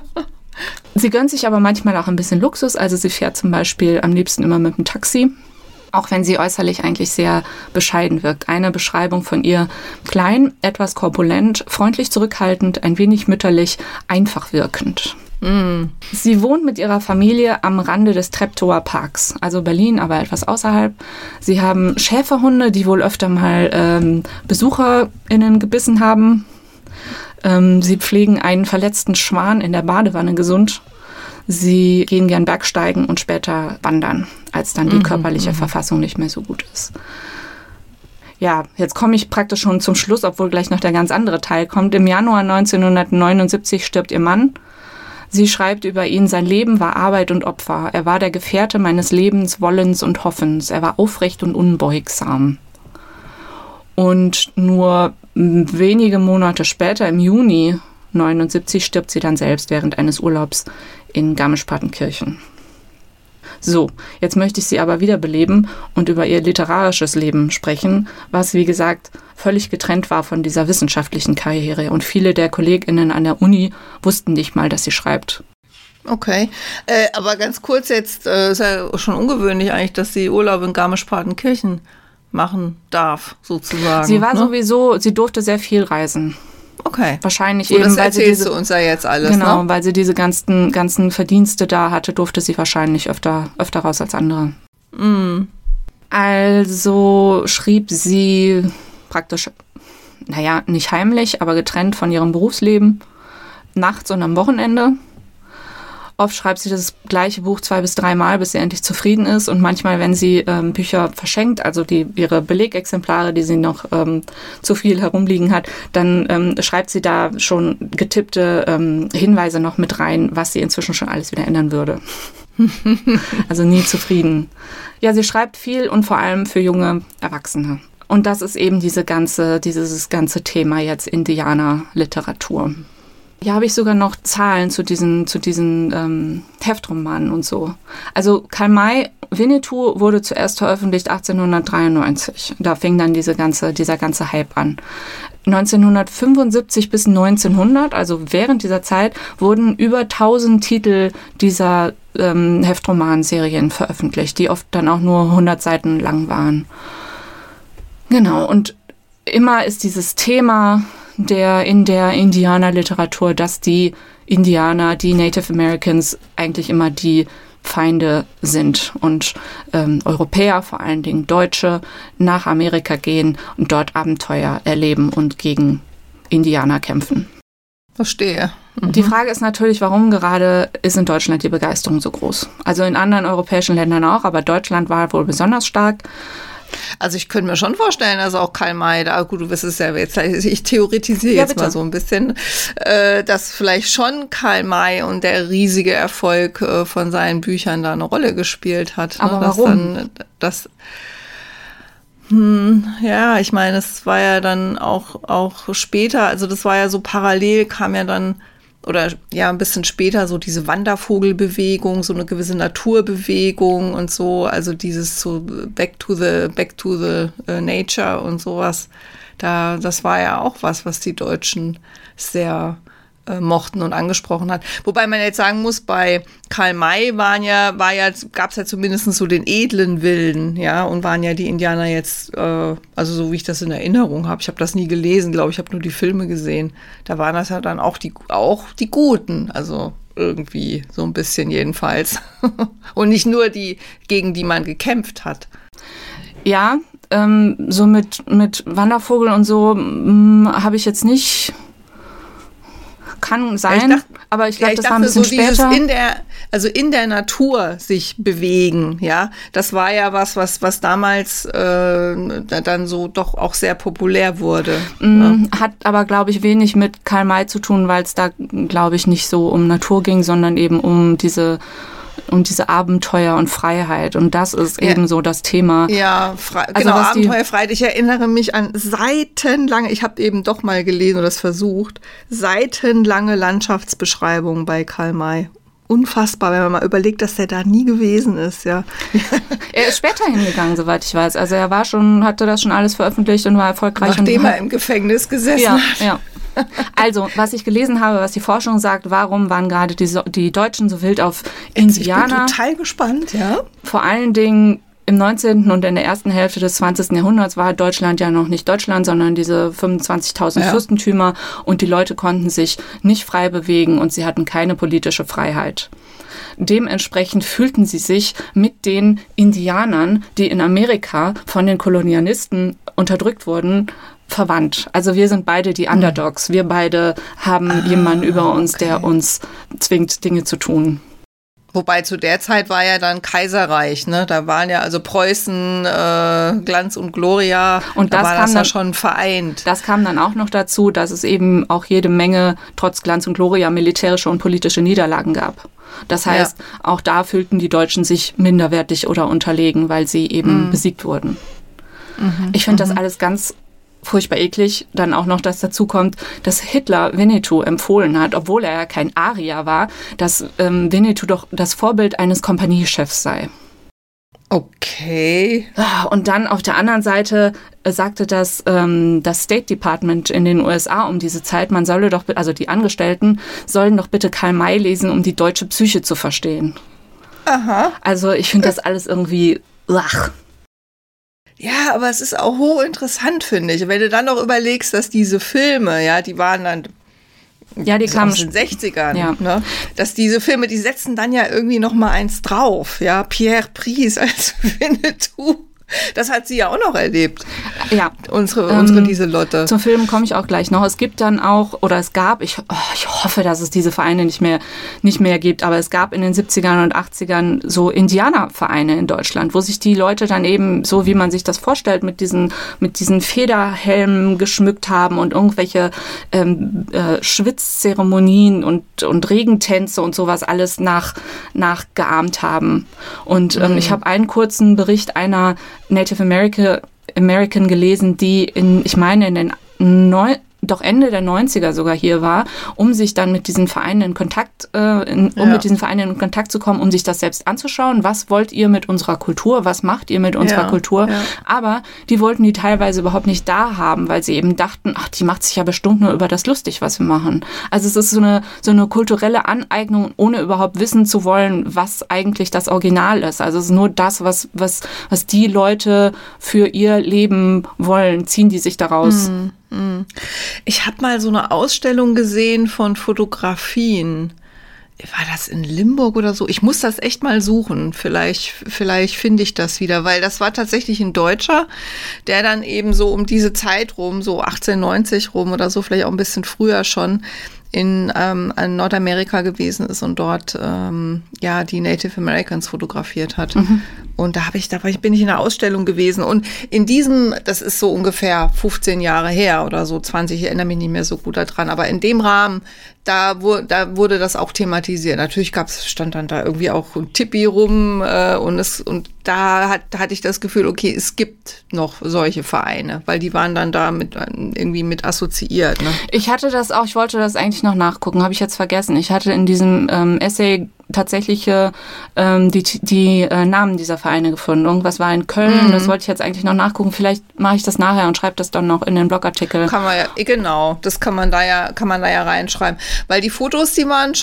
[SPEAKER 1] Sie gönnt sich aber manchmal auch ein bisschen Luxus. Also sie fährt zum Beispiel am liebsten immer mit dem Taxi, auch wenn sie äußerlich eigentlich sehr bescheiden wirkt. Eine Beschreibung von ihr: klein, etwas korpulent, freundlich zurückhaltend, ein wenig mütterlich, einfach wirkend. Mm. Sie wohnt mit ihrer Familie am Rande des Treptower Parks, also Berlin, aber etwas außerhalb. Sie haben Schäferhunde, die wohl öfter mal ähm, BesucherInnen gebissen haben. Ähm, sie pflegen einen verletzten Schwan in der Badewanne gesund. Sie gehen gern Bergsteigen und später wandern, als dann die mhm, körperliche mhm. Verfassung nicht mehr so gut ist. Ja, jetzt komme ich praktisch schon zum Schluss, obwohl gleich noch der ganz andere Teil kommt. Im Januar neunzehnhundertneunundsiebzig stirbt ihr Mann. Sie schreibt über ihn: Sein Leben war Arbeit und Opfer. Er war der Gefährte meines Lebens, Wollens und Hoffens. Er war aufrecht und unbeugsam. Und nur wenige Monate später, im Juni neunundsiebzig, stirbt sie dann selbst während eines Urlaubs in Garmisch-Partenkirchen. So, jetzt möchte ich sie aber wiederbeleben und über ihr literarisches Leben sprechen, was, wie gesagt, völlig getrennt war von dieser wissenschaftlichen Karriere. Und viele der KollegInnen an der Uni wussten nicht mal, dass sie schreibt.
[SPEAKER 2] Okay, äh, aber ganz kurz jetzt, äh, ist ja schon ungewöhnlich eigentlich, dass sie Urlaub in Garmisch-Partenkirchen machen darf, sozusagen.
[SPEAKER 1] Sie war
[SPEAKER 2] ne?
[SPEAKER 1] sowieso, sie durfte sehr viel reisen.
[SPEAKER 2] Okay.
[SPEAKER 1] Wahrscheinlich
[SPEAKER 2] so,
[SPEAKER 1] eben,
[SPEAKER 2] das
[SPEAKER 1] weil sie
[SPEAKER 2] erzählst
[SPEAKER 1] diese,
[SPEAKER 2] du uns ja jetzt alles,
[SPEAKER 1] genau,
[SPEAKER 2] ne?
[SPEAKER 1] weil sie diese ganzen, ganzen Verdienste da hatte, durfte sie wahrscheinlich öfter, öfter raus als andere.
[SPEAKER 2] Mm.
[SPEAKER 1] Also schrieb sie praktisch, naja, nicht heimlich, aber getrennt von ihrem Berufsleben, nachts und am Wochenende. Oft schreibt sie das gleiche Buch zwei bis dreimal, bis sie endlich zufrieden ist. Und manchmal, wenn sie ähm, Bücher verschenkt, also die ihre Belegexemplare, die sie noch ähm, zu viel herumliegen hat, dann ähm, schreibt sie da schon getippte ähm, Hinweise noch mit rein, was sie inzwischen schon alles wieder ändern würde. Also nie zufrieden. Ja, sie schreibt viel und vor allem für junge Erwachsene. Und das ist eben diese ganze, dieses ganze Thema jetzt Indianerliteratur. Hier habe ich sogar noch Zahlen zu diesen, zu diesen ähm, Heftromanen und so. Also Karl May, Winnetou wurde zuerst veröffentlicht achtzehnhundertdreiundneunzig. Da fing dann diese ganze, dieser ganze Hype an. neunzehnhundertfünfundsiebzig bis neunzehnhundert, also während dieser Zeit, wurden über tausend Titel dieser ähm, Heftromanserien veröffentlicht, die oft dann auch nur hundert Seiten lang waren. Genau, und immer ist dieses Thema der in der Indianerliteratur, dass die Indianer, die Native Americans eigentlich immer die Feinde sind und ähm, Europäer, vor allen Dingen Deutsche, nach Amerika gehen und dort Abenteuer erleben und gegen Indianer kämpfen.
[SPEAKER 2] Verstehe. Mhm.
[SPEAKER 1] Die Frage ist natürlich, warum gerade ist in Deutschland die Begeisterung so groß? Also in anderen europäischen Ländern auch, aber Deutschland war wohl besonders stark.
[SPEAKER 2] Also ich könnte mir schon vorstellen, dass auch Karl May, da gut, du wirst es ja jetzt, ich theoretisiere
[SPEAKER 1] Ja,
[SPEAKER 2] jetzt mal so ein bisschen, äh, dass vielleicht schon Karl May und der riesige Erfolg äh, von seinen Büchern da eine Rolle gespielt hat.
[SPEAKER 1] Aber
[SPEAKER 2] ne?
[SPEAKER 1] warum?
[SPEAKER 2] Dann, das, hm, ja, ich meine, es war ja dann auch, auch später, also das war ja so parallel, kam ja dann oder ja, ein bisschen später so diese Wandervogelbewegung, so eine gewisse Naturbewegung und so, also dieses so back to the, back to the uh, nature und sowas. Da, das war ja auch was, was die Deutschen sehr äh, mochten und angesprochen hat. Wobei man jetzt sagen muss, bei Karl May waren ja, war ja, gab es ja zumindest so den edlen Wilden, ja, und waren ja die Indianer jetzt, äh, also so wie ich das in Erinnerung habe, ich habe das nie gelesen, glaube ich, habe nur die Filme gesehen, da waren das ja dann auch die, auch die Guten, also irgendwie so ein bisschen jedenfalls. Und nicht nur die, gegen die man gekämpft hat.
[SPEAKER 1] Ja, ähm, so mit, mit Wandervogel und so habe ich jetzt nicht... Kann sein, ja, ich dachte, aber ich glaube, ja, das war ein bisschen so später.
[SPEAKER 2] In der, also in der Natur sich bewegen, ja, das war ja was, was, was damals äh, dann so doch auch sehr populär wurde.
[SPEAKER 1] Mm, ja. Hat aber, glaube ich, wenig mit Karl May zu tun, weil es da, glaube ich, nicht so um Natur ging, sondern eben um diese um diese Abenteuer und Freiheit. Und das ist ja eben so das Thema.
[SPEAKER 2] Ja, frei, also genau, Abenteuerfreiheit. Ich erinnere mich an seitenlange, ich habe eben doch mal gelesen oder das versucht, seitenlange Landschaftsbeschreibungen bei Karl May. Unfassbar, wenn man mal überlegt, dass der da nie gewesen ist, ja.
[SPEAKER 1] Er ist später hingegangen, soweit ich weiß. Also er war schon, hatte das schon alles veröffentlicht und war erfolgreich.
[SPEAKER 2] Nachdem
[SPEAKER 1] und
[SPEAKER 2] er im Gefängnis gesessen
[SPEAKER 1] ja,
[SPEAKER 2] hat.
[SPEAKER 1] Ja. Also, was ich gelesen habe, was die Forschung sagt, warum waren gerade die, die Deutschen so wild auf Indianer?
[SPEAKER 2] Ich bin total gespannt, ja.
[SPEAKER 1] Vor allen Dingen im neunzehnten und in der ersten Hälfte des zwanzigsten Jahrhunderts war Deutschland ja noch nicht Deutschland, sondern diese fünfundzwanzigtausend ja. Fürstentümer und die Leute konnten sich nicht frei bewegen und sie hatten keine politische Freiheit. Dementsprechend fühlten sie sich mit den Indianern, die in Amerika von den Kolonialisten unterdrückt wurden, verwandt. Also wir sind beide die Underdogs. Wir beide haben ah, jemanden über uns, okay. der uns zwingt, Dinge zu tun.
[SPEAKER 2] Wobei zu der Zeit war ja dann Kaiserreich, ne? Da waren ja also Preußen, äh, Glanz und Gloria,
[SPEAKER 1] und
[SPEAKER 2] da
[SPEAKER 1] das
[SPEAKER 2] war
[SPEAKER 1] kam
[SPEAKER 2] das
[SPEAKER 1] dann,
[SPEAKER 2] ja schon vereint.
[SPEAKER 1] Das kam dann auch noch dazu, dass es eben auch jede Menge, trotz Glanz und Gloria, militärische und politische Niederlagen gab. Das heißt, ja. auch da fühlten die Deutschen sich minderwertig oder unterlegen, weil sie eben mhm. besiegt wurden. Mhm. Ich finde mhm. das alles ganz furchtbar eklig. Dann auch noch, dass dazu kommt, dass Hitler Winnetou empfohlen hat, obwohl er ja kein Arier war, dass ähm, Winnetou doch das Vorbild eines Kompaniechefs sei.
[SPEAKER 2] Okay.
[SPEAKER 1] Und dann auf der anderen Seite äh, sagte das, ähm, das State Department in den U S A um diese Zeit, man solle doch, also die Angestellten sollen doch bitte Karl May lesen, um die deutsche Psyche zu verstehen.
[SPEAKER 2] Aha.
[SPEAKER 1] Also ich finde das alles irgendwie, ach.
[SPEAKER 2] Ja, aber es ist auch hochinteressant, finde ich. Wenn du dann noch überlegst, dass diese Filme, ja, die waren dann
[SPEAKER 1] ja, die kamen
[SPEAKER 2] aus den sechzigern,
[SPEAKER 1] ja.
[SPEAKER 2] ne? Dass diese Filme, die setzen dann ja irgendwie noch mal eins drauf, ja, Pierre Brice als Winnetou. Das hat sie ja auch noch erlebt.
[SPEAKER 1] Ja.
[SPEAKER 2] Unsere,
[SPEAKER 1] ähm,
[SPEAKER 2] unsere Lieselotte.
[SPEAKER 1] Zum Film komme ich auch gleich noch. Es gibt dann auch, oder es gab, ich, oh, ich hoffe, dass es diese Vereine nicht mehr, nicht mehr gibt, aber es gab in den siebzigern und achtzigern so Indianervereine in Deutschland, wo sich die Leute dann eben, so wie man sich das vorstellt, mit diesen, mit diesen Federhelmen geschmückt haben und irgendwelche ähm, äh, Schwitzeremonien und, und Regentänze und sowas alles nach, nachgeahmt haben. Und ähm, mhm. ich habe einen kurzen Bericht einer Native American, American gelesen, die in, ich meine, in den doch Ende der neunziger sogar hier war, um sich dann mit diesen Vereinen in Kontakt, äh, in, um
[SPEAKER 2] Ja.
[SPEAKER 1] mit diesen Vereinen in Kontakt zu kommen, um sich das selbst anzuschauen. Was wollt ihr mit unserer Kultur? Was macht ihr mit unserer
[SPEAKER 2] Ja,
[SPEAKER 1] Kultur?
[SPEAKER 2] ja.
[SPEAKER 1] Aber die wollten die teilweise überhaupt nicht da haben, weil sie eben dachten, ach, die macht sich ja bestimmt nur über das lustig, was wir machen. Also es ist so eine, so eine kulturelle Aneignung, ohne überhaupt wissen zu wollen, was eigentlich das Original ist. Also es ist nur das, was, was, was die Leute für ihr Leben wollen, ziehen die sich daraus.
[SPEAKER 2] Hm. Ich habe mal so eine Ausstellung gesehen von Fotografien. War das in Limburg oder so? Ich muss das echt mal suchen. Vielleicht, vielleicht finde ich das wieder, weil das war tatsächlich ein Deutscher, der dann eben so um diese Zeit rum, so achtzehnhundertneunzig rum oder so, vielleicht auch ein bisschen früher schon, in, ähm, in Nordamerika gewesen ist und dort ähm, ja die Native Americans fotografiert hat. Mhm. Und da habe ich, da bin ich in einer Ausstellung gewesen. Und in diesem, das ist so ungefähr fünfzehn Jahre her oder so, zwanzig, ich erinnere mich nicht mehr so gut daran, aber in dem Rahmen, da, wo, da wurde das auch thematisiert. Natürlich gab's, stand dann da irgendwie auch ein Tippi rum äh, und es und da hat, hatte ich das Gefühl, okay, es gibt noch solche Vereine, weil die waren dann da mit irgendwie mit assoziiert. Ne?
[SPEAKER 1] Ich hatte das auch, ich wollte das eigentlich noch nachgucken, habe ich jetzt vergessen. Ich hatte in diesem ähm, Essay tatsächliche ähm, die, die äh, Namen dieser Vereine gefunden. Irgendwas war in Köln, mhm. das wollte ich jetzt eigentlich noch nachgucken. Vielleicht mache ich das nachher und schreibe das dann noch in den Blogartikel.
[SPEAKER 2] Kann man ja, genau, das kann man da ja, kann man da ja reinschreiben. Weil die Fotos, die waren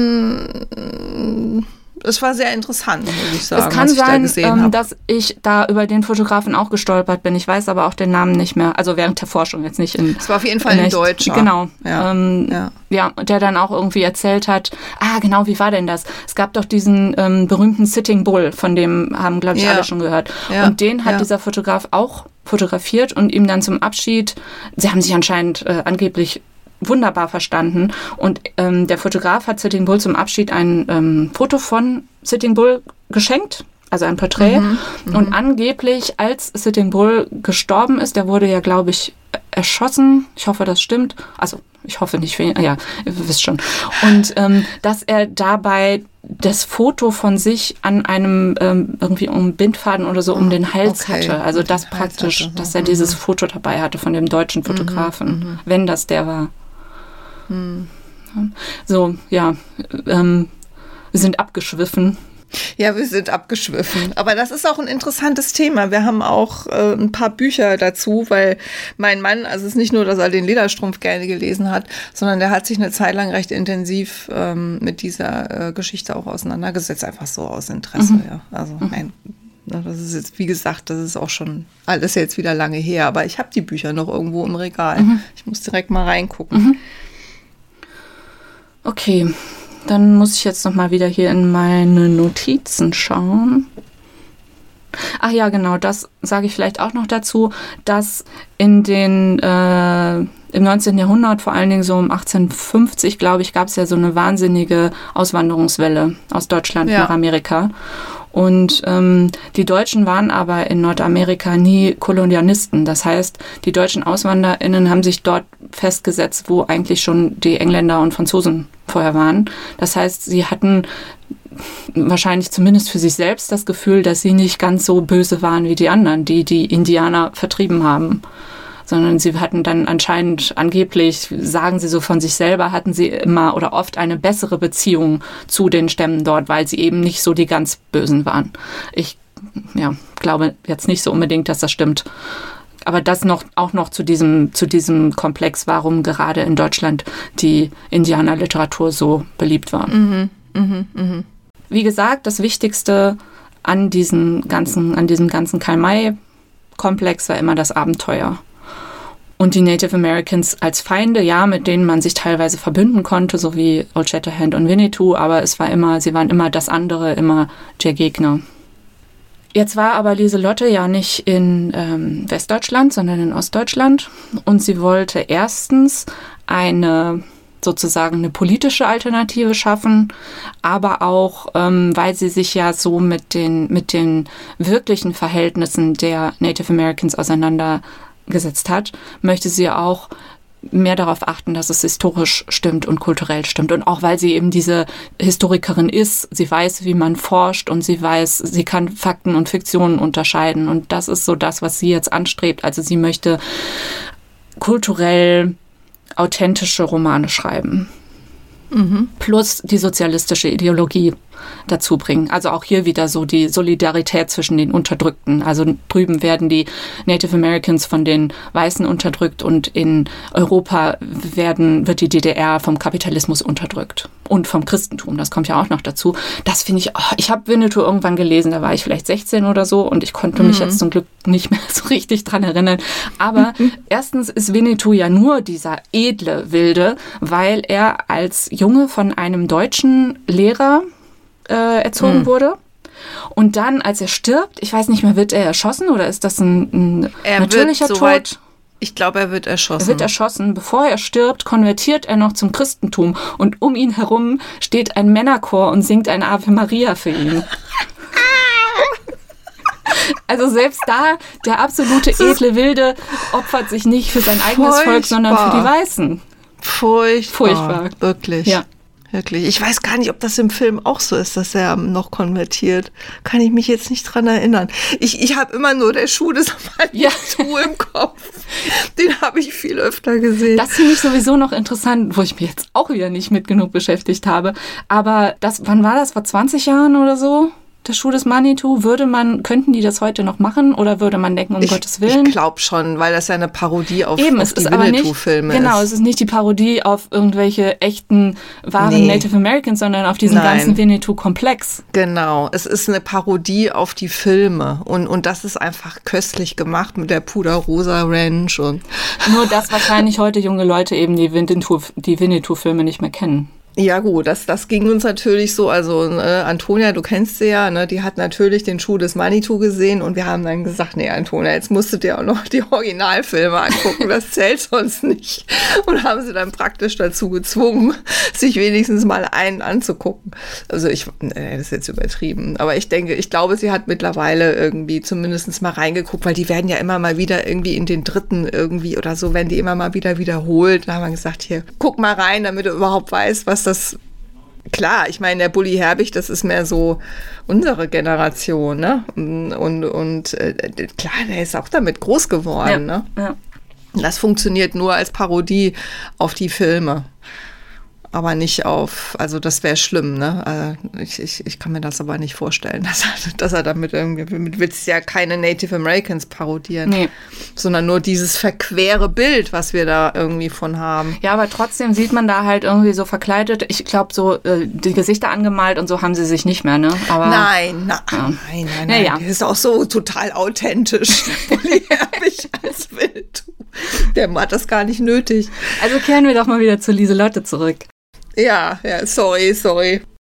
[SPEAKER 2] schon, es war sehr interessant, muss ich sagen.
[SPEAKER 1] Es kann
[SPEAKER 2] was ich
[SPEAKER 1] sein,
[SPEAKER 2] da gesehen
[SPEAKER 1] ähm,
[SPEAKER 2] hab.
[SPEAKER 1] dass ich da über den Fotografen auch gestolpert bin. Ich weiß aber auch den Namen nicht mehr. Also während der Forschung jetzt nicht in.
[SPEAKER 2] Es war auf jeden Fall ein
[SPEAKER 1] echt,
[SPEAKER 2] Deutscher.
[SPEAKER 1] Genau.
[SPEAKER 2] Ja.
[SPEAKER 1] Ähm, ja. ja, der dann auch irgendwie erzählt hat, ah, genau, wie war denn das? Es gab doch diesen ähm, berühmten Sitting Bull, von dem haben, glaube ich,
[SPEAKER 2] ja.
[SPEAKER 1] alle schon gehört.
[SPEAKER 2] Ja.
[SPEAKER 1] Und den hat
[SPEAKER 2] ja.
[SPEAKER 1] dieser Fotograf auch fotografiert und ihm dann zum Abschied, sie haben sich anscheinend äh, angeblich wunderbar verstanden. Und ähm, der Fotograf hat Sitting Bull zum Abschied ein ähm, Foto von Sitting Bull geschenkt, also ein Porträt. Mhm, und angeblich, als Sitting Bull gestorben ist, der wurde ja, glaube ich, erschossen. Ich hoffe, das stimmt. Also, ich hoffe nicht für ihn. Ja, ihr wisst schon. Und ähm, dass er dabei das Foto von sich an einem ähm, irgendwie um Bindfaden oder so um den Hals
[SPEAKER 2] okay.
[SPEAKER 1] hatte. Also
[SPEAKER 2] um
[SPEAKER 1] das praktisch,
[SPEAKER 2] hatte.
[SPEAKER 1] dass er dieses Foto dabei hatte von dem deutschen Fotografen,
[SPEAKER 2] mhm,
[SPEAKER 1] wenn das der war.
[SPEAKER 2] Mhm.
[SPEAKER 1] So, ja, ähm, wir sind abgeschwiffen.
[SPEAKER 2] Ja, wir sind abgeschwiffen. Aber das ist auch ein interessantes Thema. Wir haben auch äh, ein paar Bücher dazu, weil mein Mann, also es ist nicht nur, dass er den Lederstrumpf gerne gelesen hat, sondern der hat sich eine Zeit lang recht intensiv ähm, mit dieser äh, Geschichte auch auseinandergesetzt, einfach so aus Interesse. Mhm. Ja. Also mhm. ein, das ist jetzt, wie gesagt, das ist auch schon alles jetzt wieder lange her, aber ich habe die Bücher noch irgendwo im Regal. Mhm. Ich muss direkt mal reingucken.
[SPEAKER 1] Mhm. Okay. Dann muss ich jetzt noch mal wieder hier in meine Notizen schauen. Ach ja, genau, das sage ich vielleicht auch noch dazu, dass in den äh, im neunzehnten Jahrhundert, vor allen Dingen so um achtzehnhundertfünfzig, glaube ich, gab es ja so eine wahnsinnige Auswanderungswelle aus Deutschland ja. nach Amerika. Und ähm, die Deutschen waren aber in Nordamerika nie Kolonialisten. Das heißt, die deutschen AuswanderInnen haben sich dort festgesetzt, wo eigentlich schon die Engländer und Franzosen vorher waren. Das heißt, sie hatten wahrscheinlich zumindest für sich selbst das Gefühl, dass sie nicht ganz so böse waren wie die anderen, die die Indianer vertrieben haben. Sondern sie hatten dann anscheinend, angeblich, sagen sie so von sich selber, hatten sie immer oder oft eine bessere Beziehung zu den Stämmen dort, weil sie eben nicht so die ganz Bösen waren. Ich ja, glaube jetzt nicht so unbedingt, dass das stimmt. Aber das noch auch noch zu diesem, zu diesem Komplex, warum gerade in Deutschland die Indianerliteratur so beliebt war.
[SPEAKER 2] Mhm, mh, mh.
[SPEAKER 1] Wie gesagt, das Wichtigste an diesem ganzen, an diesem ganzen Karl-May-Komplex war immer das Abenteuer. Und die Native Americans als Feinde, ja, mit denen man sich teilweise verbünden konnte, so wie Old Shatterhand und Winnetou, aber es war immer, sie waren immer das andere, immer der Gegner. Jetzt war aber Lieselotte ja nicht in ähm, Westdeutschland, sondern in Ostdeutschland. Und sie wollte erstens eine sozusagen eine politische Alternative schaffen, aber auch, ähm, weil sie sich ja so mit den, mit den wirklichen Verhältnissen der Native Americans auseinandergesetzt hat, möchte sie auch mehr darauf achten, dass es historisch stimmt und kulturell stimmt. Und auch weil sie eben diese Historikerin ist, sie weiß, wie man forscht und sie weiß, sie kann Fakten und Fiktionen unterscheiden. Und das ist so das, was sie jetzt anstrebt. Also sie möchte kulturell authentische Romane schreiben. Mhm. Plus die sozialistische Ideologie dazu bringen. Also auch hier wieder so die Solidarität zwischen den Unterdrückten. Also drüben werden die Native Americans von den Weißen unterdrückt und in Europa werden, wird die D D R vom Kapitalismus unterdrückt. Und vom Christentum, das kommt ja auch noch dazu. Das finde ich, oh, ich habe Winnetou irgendwann gelesen, da war ich vielleicht sechzehn oder so und ich konnte mich mhm. jetzt zum Glück nicht mehr so richtig dran erinnern. Aber erstens ist Winnetou ja nur dieser edle Wilde, weil er als Junge von einem deutschen Lehrer äh, erzogen mhm. wurde. Und dann, als er stirbt, ich weiß nicht mehr, wird er erschossen oder ist das ein, ein
[SPEAKER 2] er
[SPEAKER 1] natürlicher
[SPEAKER 2] wird,
[SPEAKER 1] Tod?
[SPEAKER 2] Soweit, ich glaube, er wird erschossen.
[SPEAKER 1] Er wird erschossen. Bevor er stirbt, konvertiert er noch zum Christentum. Und um ihn herum steht ein Männerchor und singt ein Ave Maria für ihn. Also selbst da, der absolute edle Wilde opfert sich nicht für sein eigenes
[SPEAKER 2] Furchtbar.
[SPEAKER 1] Volk, sondern für die Weißen.
[SPEAKER 2] Furchtbar.
[SPEAKER 1] Furchtbar.
[SPEAKER 2] Wirklich.
[SPEAKER 1] Ja.
[SPEAKER 2] Wirklich. Ich weiß gar nicht, ob das im Film auch so ist, dass er noch konvertiert. Kann ich mich jetzt nicht dran erinnern. Ich, ich habe immer nur der Schuh des Manitou ja. im Kopf. Den habe ich viel öfter gesehen.
[SPEAKER 1] Das finde ich sowieso noch interessant, wo ich mich jetzt auch wieder nicht mit genug beschäftigt habe. Aber das, wann war das? Vor zwanzig Jahren oder so? Der Schuh des Manitou, würde man, könnten die das heute noch machen oder würde man denken, um
[SPEAKER 2] ich,
[SPEAKER 1] Gottes Willen?
[SPEAKER 2] Ich glaube schon, weil das ja eine Parodie auf,
[SPEAKER 1] Eben,
[SPEAKER 2] auf
[SPEAKER 1] es
[SPEAKER 2] die
[SPEAKER 1] ist
[SPEAKER 2] Winnetou-Filme
[SPEAKER 1] ist. Genau,
[SPEAKER 2] ist.
[SPEAKER 1] es ist nicht die Parodie auf irgendwelche echten, wahren nee. Native Americans, sondern auf diesen
[SPEAKER 2] Nein.
[SPEAKER 1] ganzen Winnetou-Komplex.
[SPEAKER 2] Genau, es ist eine Parodie auf die Filme und, und das ist einfach köstlich gemacht mit der Puderrosa Ranch. Und
[SPEAKER 1] nur, dass wahrscheinlich heute junge Leute eben die Winnetou, die Winnetou-Filme nicht mehr kennen.
[SPEAKER 2] Ja gut, das, das ging uns natürlich so, also äh, Antonia, du kennst sie ja, ne, die hat natürlich den Schuh des Manitou gesehen und wir haben dann gesagt, nee Antonia, jetzt musst du dir auch noch die Originalfilme angucken, das zählt sonst nicht. Und haben sie dann praktisch dazu gezwungen, sich wenigstens mal einen anzugucken. Also ich, nee, das ist jetzt übertrieben, aber ich denke, ich glaube, sie hat mittlerweile irgendwie zumindest mal reingeguckt, weil die werden ja immer mal wieder irgendwie in den dritten irgendwie oder so, werden die immer mal wieder wiederholt. Da haben wir gesagt, hier, guck mal rein, damit du überhaupt weißt, was das, klar, ich meine, der Bully Herbig, das ist mehr so unsere Generation, ne? Und, und äh, klar, der ist auch damit groß geworden,
[SPEAKER 1] ja,
[SPEAKER 2] ne?
[SPEAKER 1] Ja.
[SPEAKER 2] Das funktioniert nur als Parodie auf die Filme. Aber nicht auf, also das wäre schlimm, ne? Also ich, ich, ich kann mir das aber nicht vorstellen, dass er, dass er damit irgendwie, mit willst ja keine Native Americans parodieren,
[SPEAKER 1] nee.
[SPEAKER 2] sondern nur dieses verquere Bild, was wir da irgendwie von haben.
[SPEAKER 1] Ja, aber trotzdem sieht man da halt irgendwie so verkleidet, ich glaube so äh, die Gesichter angemalt und so haben sie sich nicht mehr, ne? Aber,
[SPEAKER 2] nein, na,
[SPEAKER 1] ja.
[SPEAKER 2] nein, nein, nein,
[SPEAKER 1] ja, ja.
[SPEAKER 2] Der ist auch so total authentisch. Ich als Winnetou. Der hat das gar nicht nötig.
[SPEAKER 1] Also kehren wir doch mal wieder zu Lieselotte zurück.
[SPEAKER 2] Ja, ja, sorry, sorry.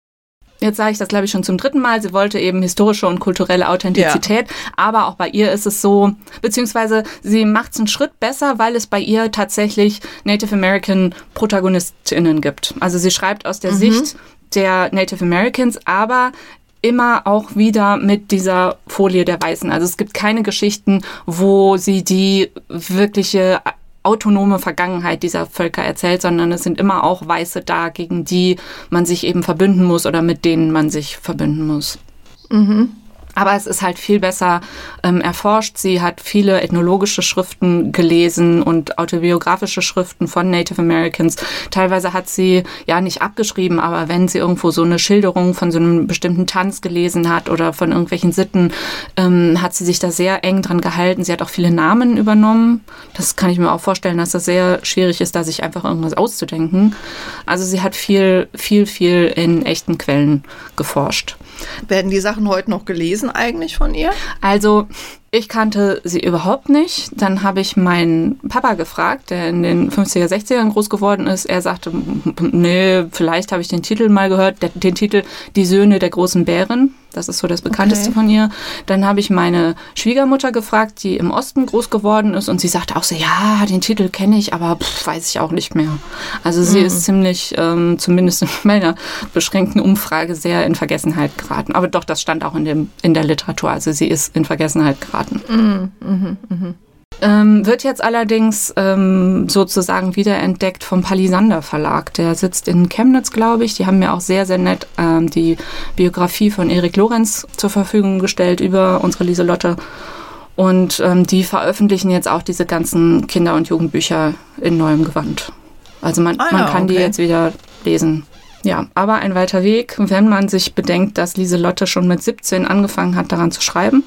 [SPEAKER 1] Jetzt sage ich das, glaube ich, schon zum dritten Mal. Sie wollte eben historische und kulturelle Authentizität. Ja. Aber auch bei ihr ist es so, beziehungsweise sie macht es einen Schritt besser, weil es bei ihr tatsächlich Native American ProtagonistInnen gibt. Also sie schreibt aus der mhm. Sicht der Native Americans, aber immer auch wieder mit dieser Folie der Weißen. Also es gibt keine Geschichten, wo sie die wirkliche autonome Vergangenheit dieser Völker erzählt, sondern es sind immer auch Weiße da, gegen die man sich eben verbünden muss oder mit denen man sich verbünden muss.
[SPEAKER 2] Mhm.
[SPEAKER 1] Aber es ist halt viel besser ähm, erforscht. Sie hat viele ethnologische Schriften gelesen und autobiografische Schriften von Native Americans. Teilweise hat sie, ja nicht abgeschrieben, aber wenn sie irgendwo so eine Schilderung von so einem bestimmten Tanz gelesen hat oder von irgendwelchen Sitten, ähm, hat sie sich da sehr eng dran gehalten. Sie hat auch viele Namen übernommen. Das kann ich mir auch vorstellen, dass das sehr schwierig ist, da sich einfach irgendwas auszudenken. Also sie hat viel, viel, viel in echten Quellen geforscht.
[SPEAKER 2] Werden die Sachen heute noch gelesen eigentlich von ihr?
[SPEAKER 1] Also ich kannte sie überhaupt nicht. Dann habe ich meinen Papa gefragt, der in den fünfziger, sechzigern groß geworden ist. Er sagte, nee, vielleicht habe ich den Titel mal gehört, den, den Titel Die Söhne der großen Bären. Das ist so das Bekannteste okay. von ihr. Dann habe ich meine Schwiegermutter gefragt, die im Osten groß geworden ist. Und sie sagte auch so, ja, den Titel kenne ich, aber pff, weiß ich auch nicht mehr. Also sie mhm. ist ziemlich, ähm, zumindest in meiner beschränkten Umfrage, sehr in Vergessenheit geraten. Aber doch, das stand auch in, dem, in der Literatur. Also sie ist in Vergessenheit geraten.
[SPEAKER 2] Mhm, mh, mh.
[SPEAKER 1] Ähm, wird jetzt allerdings ähm, sozusagen wiederentdeckt vom Palisander Verlag. Der sitzt in Chemnitz, glaube ich. Die haben mir auch sehr, sehr nett ähm, die Biografie von Erik Lorenz zur Verfügung gestellt über unsere Lieselotte. Und ähm, die veröffentlichen jetzt auch diese ganzen Kinder- und Jugendbücher in neuem Gewand. Also man,
[SPEAKER 2] Ah,
[SPEAKER 1] man
[SPEAKER 2] ja,
[SPEAKER 1] kann
[SPEAKER 2] okay.
[SPEAKER 1] die jetzt wieder lesen. Ja, aber ein weiter Weg, wenn man sich bedenkt, dass Lieselotte schon mit siebzehn angefangen hat, daran zu schreiben,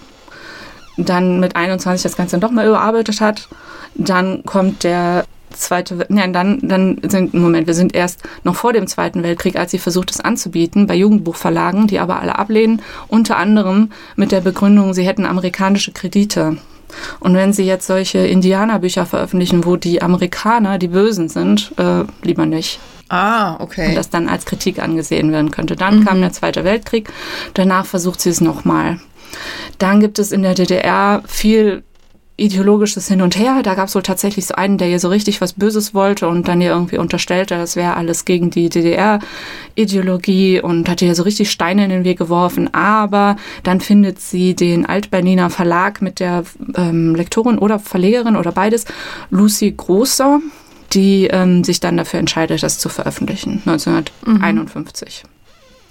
[SPEAKER 1] dann mit einundzwanzig das Ganze doch mal überarbeitet hat, dann kommt der zweite, nein, dann, dann sind, Moment, wir sind erst noch vor dem Zweiten Weltkrieg, als sie versucht, es anzubieten, bei Jugendbuchverlagen, die aber alle ablehnen, unter anderem mit der Begründung, sie hätten amerikanische Kredite. Und wenn sie jetzt solche Indianerbücher veröffentlichen, wo die Amerikaner die Bösen sind, äh, lieber nicht.
[SPEAKER 2] Ah, okay.
[SPEAKER 1] Und das dann als Kritik angesehen werden könnte. Dann mhm. kam der Zweite Weltkrieg, danach versucht sie es nochmal. Dann gibt es in der D D R viel ideologisches Hin und Her. Da gab es wohl tatsächlich so einen, der ihr so richtig was Böses wollte und dann ihr irgendwie unterstellte, das wäre alles gegen die D D R-Ideologie und hat ihr so richtig Steine in den Weg geworfen. Aber dann findet sie den Alt-Berliner Verlag mit der ähm, Lektorin oder Verlegerin oder beides, Lucy Großer, die ähm, sich dann dafür entscheidet, das zu veröffentlichen, neunzehnhunderteinundfünfzig. Mhm.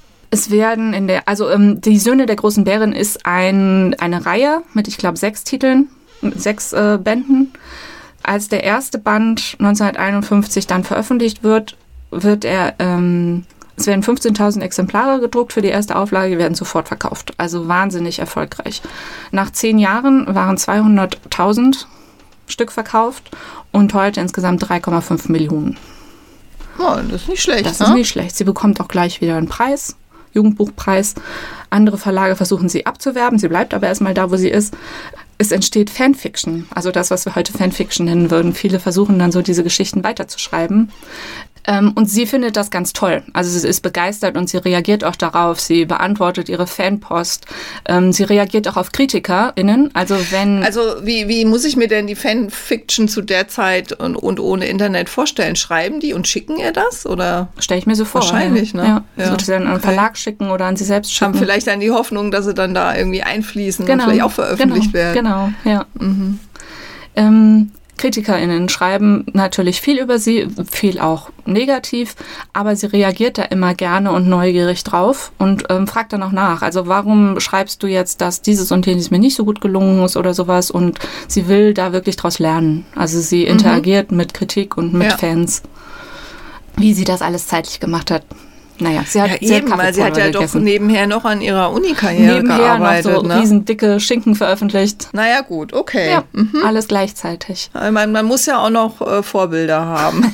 [SPEAKER 1] Es werden in der, also ähm, die Söhne der großen Bärin ist ein, eine Reihe mit, ich glaube, sechs Titeln, mit sechs äh, Bänden. Als der erste Band neunzehnhunderteinundfünfzig dann veröffentlicht wird, wird er, ähm, es werden fünfzehntausend Exemplare gedruckt für die erste Auflage, die werden sofort verkauft. Also wahnsinnig erfolgreich. Nach zehn Jahren waren zweihunderttausend Stück verkauft und heute insgesamt drei Komma fünf Millionen.
[SPEAKER 2] Oh, das ist nicht schlecht.
[SPEAKER 1] Das
[SPEAKER 2] ne?
[SPEAKER 1] ist nicht schlecht. Sie bekommt auch gleich wieder einen Preis, Jugendbuchpreis. Andere Verlage versuchen sie abzuwerben. Sie bleibt aber erstmal da, wo sie ist. Es entsteht Fanfiction, also das, was wir heute Fanfiction nennen würden. Viele versuchen dann so diese Geschichten weiterzuschreiben. Ähm, und sie findet das ganz toll. Also sie ist begeistert und sie reagiert auch darauf. Sie beantwortet ihre Fanpost. Ähm, sie reagiert auch auf KritikerInnen. Also wenn...
[SPEAKER 2] Also wie, wie muss ich mir denn die Fanfiction zu der Zeit und, und ohne Internet vorstellen? Schreiben die und schicken ihr das? Oder?
[SPEAKER 1] Stelle ich mir so vor.
[SPEAKER 2] Wahrscheinlich,
[SPEAKER 1] ja.
[SPEAKER 2] ne?
[SPEAKER 1] Ja.
[SPEAKER 2] Ja.
[SPEAKER 1] So, dass sie dann an den
[SPEAKER 2] Okay.
[SPEAKER 1] Verlag schicken oder an sie selbst schicken.
[SPEAKER 2] Haben vielleicht dann die Hoffnung, dass sie dann da irgendwie einfließen
[SPEAKER 1] Genau.
[SPEAKER 2] und vielleicht auch veröffentlicht
[SPEAKER 1] genau.
[SPEAKER 2] werden.
[SPEAKER 1] Genau, ja.
[SPEAKER 2] Mhm.
[SPEAKER 1] Ähm, KritikerInnen schreiben natürlich viel über sie, viel auch negativ, aber sie reagiert da immer gerne und neugierig drauf und ähm, fragt dann auch nach. Also warum schreibst du jetzt, dass dieses und jenes mir nicht so gut gelungen ist oder sowas? Und sie will da wirklich draus lernen. Also sie interagiert mhm. mit Kritik und mit
[SPEAKER 2] ja.
[SPEAKER 1] Fans. Wie sie das alles zeitlich gemacht hat. Naja, sie hat
[SPEAKER 2] Ja,
[SPEAKER 1] sehr
[SPEAKER 2] eben, weil sie hat ja
[SPEAKER 1] gegessen.
[SPEAKER 2] doch nebenher noch an ihrer Uni-Karriere
[SPEAKER 1] Nebenher
[SPEAKER 2] gearbeitet.
[SPEAKER 1] noch so
[SPEAKER 2] ne?
[SPEAKER 1] riesendicke Schinken veröffentlicht.
[SPEAKER 2] Naja, gut, okay.
[SPEAKER 1] Ja,
[SPEAKER 2] Mhm.
[SPEAKER 1] alles gleichzeitig.
[SPEAKER 2] Man, man muss ja auch noch äh, Vorbilder haben.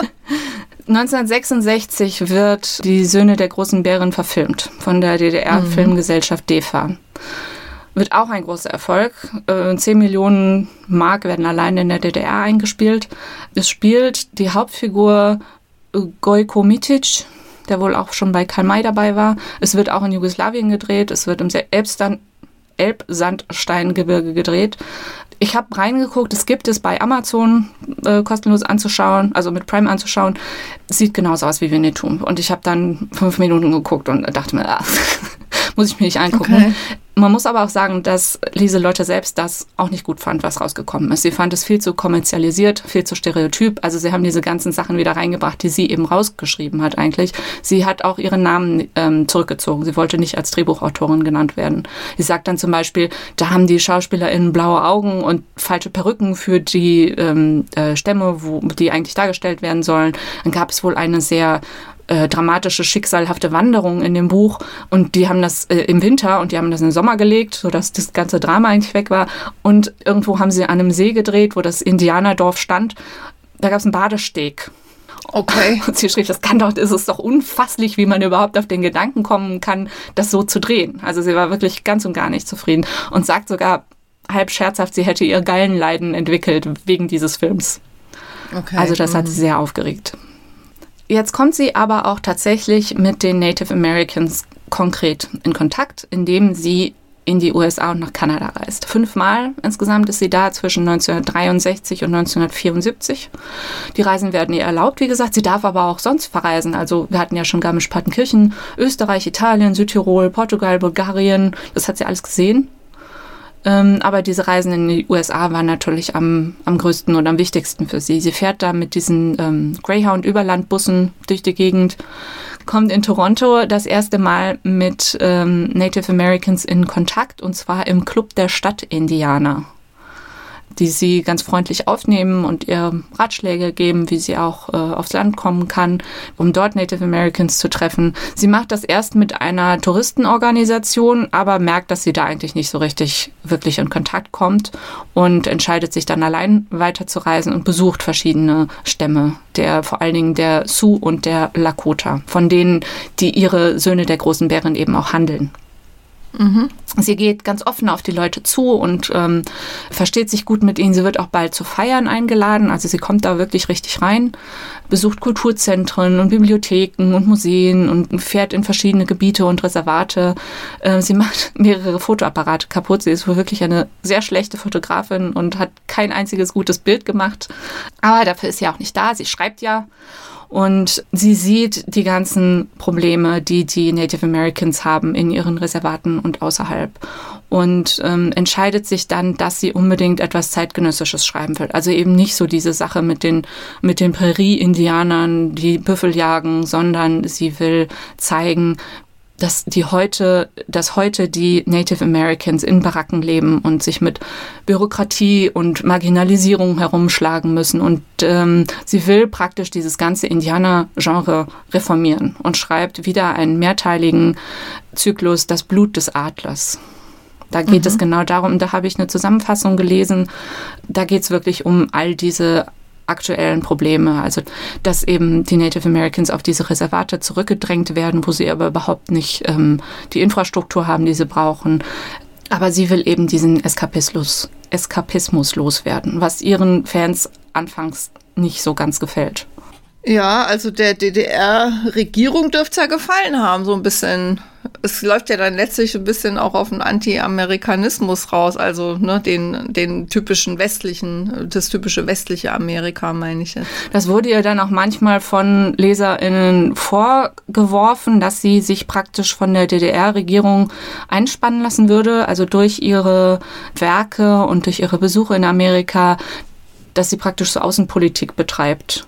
[SPEAKER 1] neunzehnhundertsechsundsechzig wird Die Söhne der großen Bärin verfilmt von der D D R-Filmgesellschaft D E F A. Wird auch ein großer Erfolg. Äh, zehn Millionen Mark werden allein in der D D R eingespielt. Es spielt die Hauptfigur Gojko Mitic, der wohl auch schon bei Karl May dabei war. Es wird auch in Jugoslawien gedreht. Es wird im Elbstan- Elbsandsteingebirge gedreht. Ich habe reingeguckt, es gibt es bei Amazon äh, kostenlos anzuschauen, also mit Prime anzuschauen. Es sieht genauso aus wie Winnetou. Und ich habe dann fünf Minuten geguckt und dachte mir, ah, muss ich mir nicht angucken.
[SPEAKER 2] Okay.
[SPEAKER 1] Man muss aber auch sagen, dass Lieselotte selbst das auch nicht gut fand, was rausgekommen ist. Sie fand es viel zu kommerzialisiert, viel zu stereotyp. Also sie haben diese ganzen Sachen wieder reingebracht, die sie eben rausgeschrieben hat eigentlich. Sie hat auch ihren Namen ähm, zurückgezogen. Sie wollte nicht als Drehbuchautorin genannt werden. Sie sagt dann zum Beispiel, da haben die SchauspielerInnen blaue Augen und falsche Perücken für die ähm, äh, Stämme, wo die eigentlich dargestellt werden sollen. Dann gab es wohl eine sehr Äh, dramatische, schicksalhafte Wanderung in dem Buch und die haben das äh, im Winter und die haben das in den Sommer gelegt, sodass das ganze Drama eigentlich weg war und irgendwo haben sie an einem See gedreht, wo das Indianerdorf stand. Da gab es einen Badesteg.
[SPEAKER 2] Okay.
[SPEAKER 1] Und sie schrieb, das kann doch, ist es doch unfasslich, wie man überhaupt auf den Gedanken kommen kann, das so zu drehen. Also sie war wirklich ganz und gar nicht zufrieden und sagt sogar halb scherzhaft, sie hätte ihr Gallenleiden entwickelt wegen dieses Films.
[SPEAKER 2] Okay.
[SPEAKER 1] Also das hat sie sehr aufgeregt. Jetzt kommt sie aber auch tatsächlich mit den Native Americans konkret in Kontakt, indem sie in die U S A und nach Kanada reist. Fünfmal insgesamt ist sie da zwischen neunzehnhundertdreiundsechzig und neunzehnhundertvierundsiebzig. Die Reisen werden ihr erlaubt, wie gesagt. Sie darf aber auch sonst verreisen. Also wir hatten ja schon Garmisch-Partenkirchen, Österreich, Italien, Südtirol, Portugal, Bulgarien. Das hat sie alles gesehen. Ähm, aber diese Reisen in die U S A waren natürlich am, am größten und am wichtigsten für sie. Sie fährt da mit diesen ähm, Greyhound-Überlandbussen durch die Gegend, kommt in Toronto das erste Mal mit ähm, Native Americans in Kontakt und zwar im Club der Stadtindianer. die sie ganz freundlich aufnehmen und ihr Ratschläge geben, wie sie auch äh, aufs Land kommen kann, um dort Native Americans zu treffen. Sie macht das erst mit einer Touristenorganisation, aber merkt, dass sie da eigentlich nicht so richtig wirklich in Kontakt kommt und entscheidet sich dann allein weiterzureisen und besucht verschiedene Stämme, der vor allen Dingen der Sioux und der Lakota, von denen die ihre Söhne der großen Bären eben auch handeln. Mhm. Sie geht ganz offen auf die Leute zu und ähm, versteht sich gut mit ihnen. Sie wird auch bald zu Feiern eingeladen, also sie kommt da wirklich richtig rein, besucht Kulturzentren und Bibliotheken und Museen und fährt in verschiedene Gebiete und Reservate. Äh, sie macht mehrere Fotoapparate kaputt. Sie ist wohl wirklich eine sehr schlechte Fotografin und hat kein einziges gutes Bild gemacht. Aber dafür ist sie auch nicht da. Sie schreibt ja. Und sie sieht die ganzen Probleme, die die Native Americans haben in ihren Reservaten und außerhalb. Und ähm, entscheidet sich dann, dass sie unbedingt etwas Zeitgenössisches schreiben will. Also eben nicht so diese Sache mit den, mit den Prärie-Indianern, die Büffel jagen, sondern sie will zeigen, dass die heute, dass heute die Native Americans in Baracken leben und sich mit Bürokratie und Marginalisierung herumschlagen müssen. Und ähm, sie will praktisch dieses ganze Indianer-Genre reformieren und schreibt wieder einen mehrteiligen Zyklus, Das Blut des Adlers. Da geht mhm. es genau darum, da habe ich eine Zusammenfassung gelesen, da geht es wirklich um all diese aktuellen Probleme, also dass eben die Native Americans auf diese Reservate zurückgedrängt werden, wo sie aber überhaupt nicht ähm, die Infrastruktur haben, die sie brauchen. Aber sie will eben diesen Eskapismus, Eskapismus loswerden, was ihren Fans anfangs nicht so ganz gefällt.
[SPEAKER 2] Ja, also der D D R-Regierung dürfte es ja gefallen haben, so ein bisschen. Es läuft ja dann letztlich ein bisschen auch auf den Anti-Amerikanismus raus, also ne, den, den typischen westlichen, das typische westliche Amerika, meine ich jetzt.
[SPEAKER 1] Das wurde ihr dann auch manchmal von LeserInnen vorgeworfen, dass sie sich praktisch von der D D R-Regierung einspannen lassen würde, also durch ihre Werke und durch ihre Besuche in Amerika, dass sie praktisch so Außenpolitik betreibt.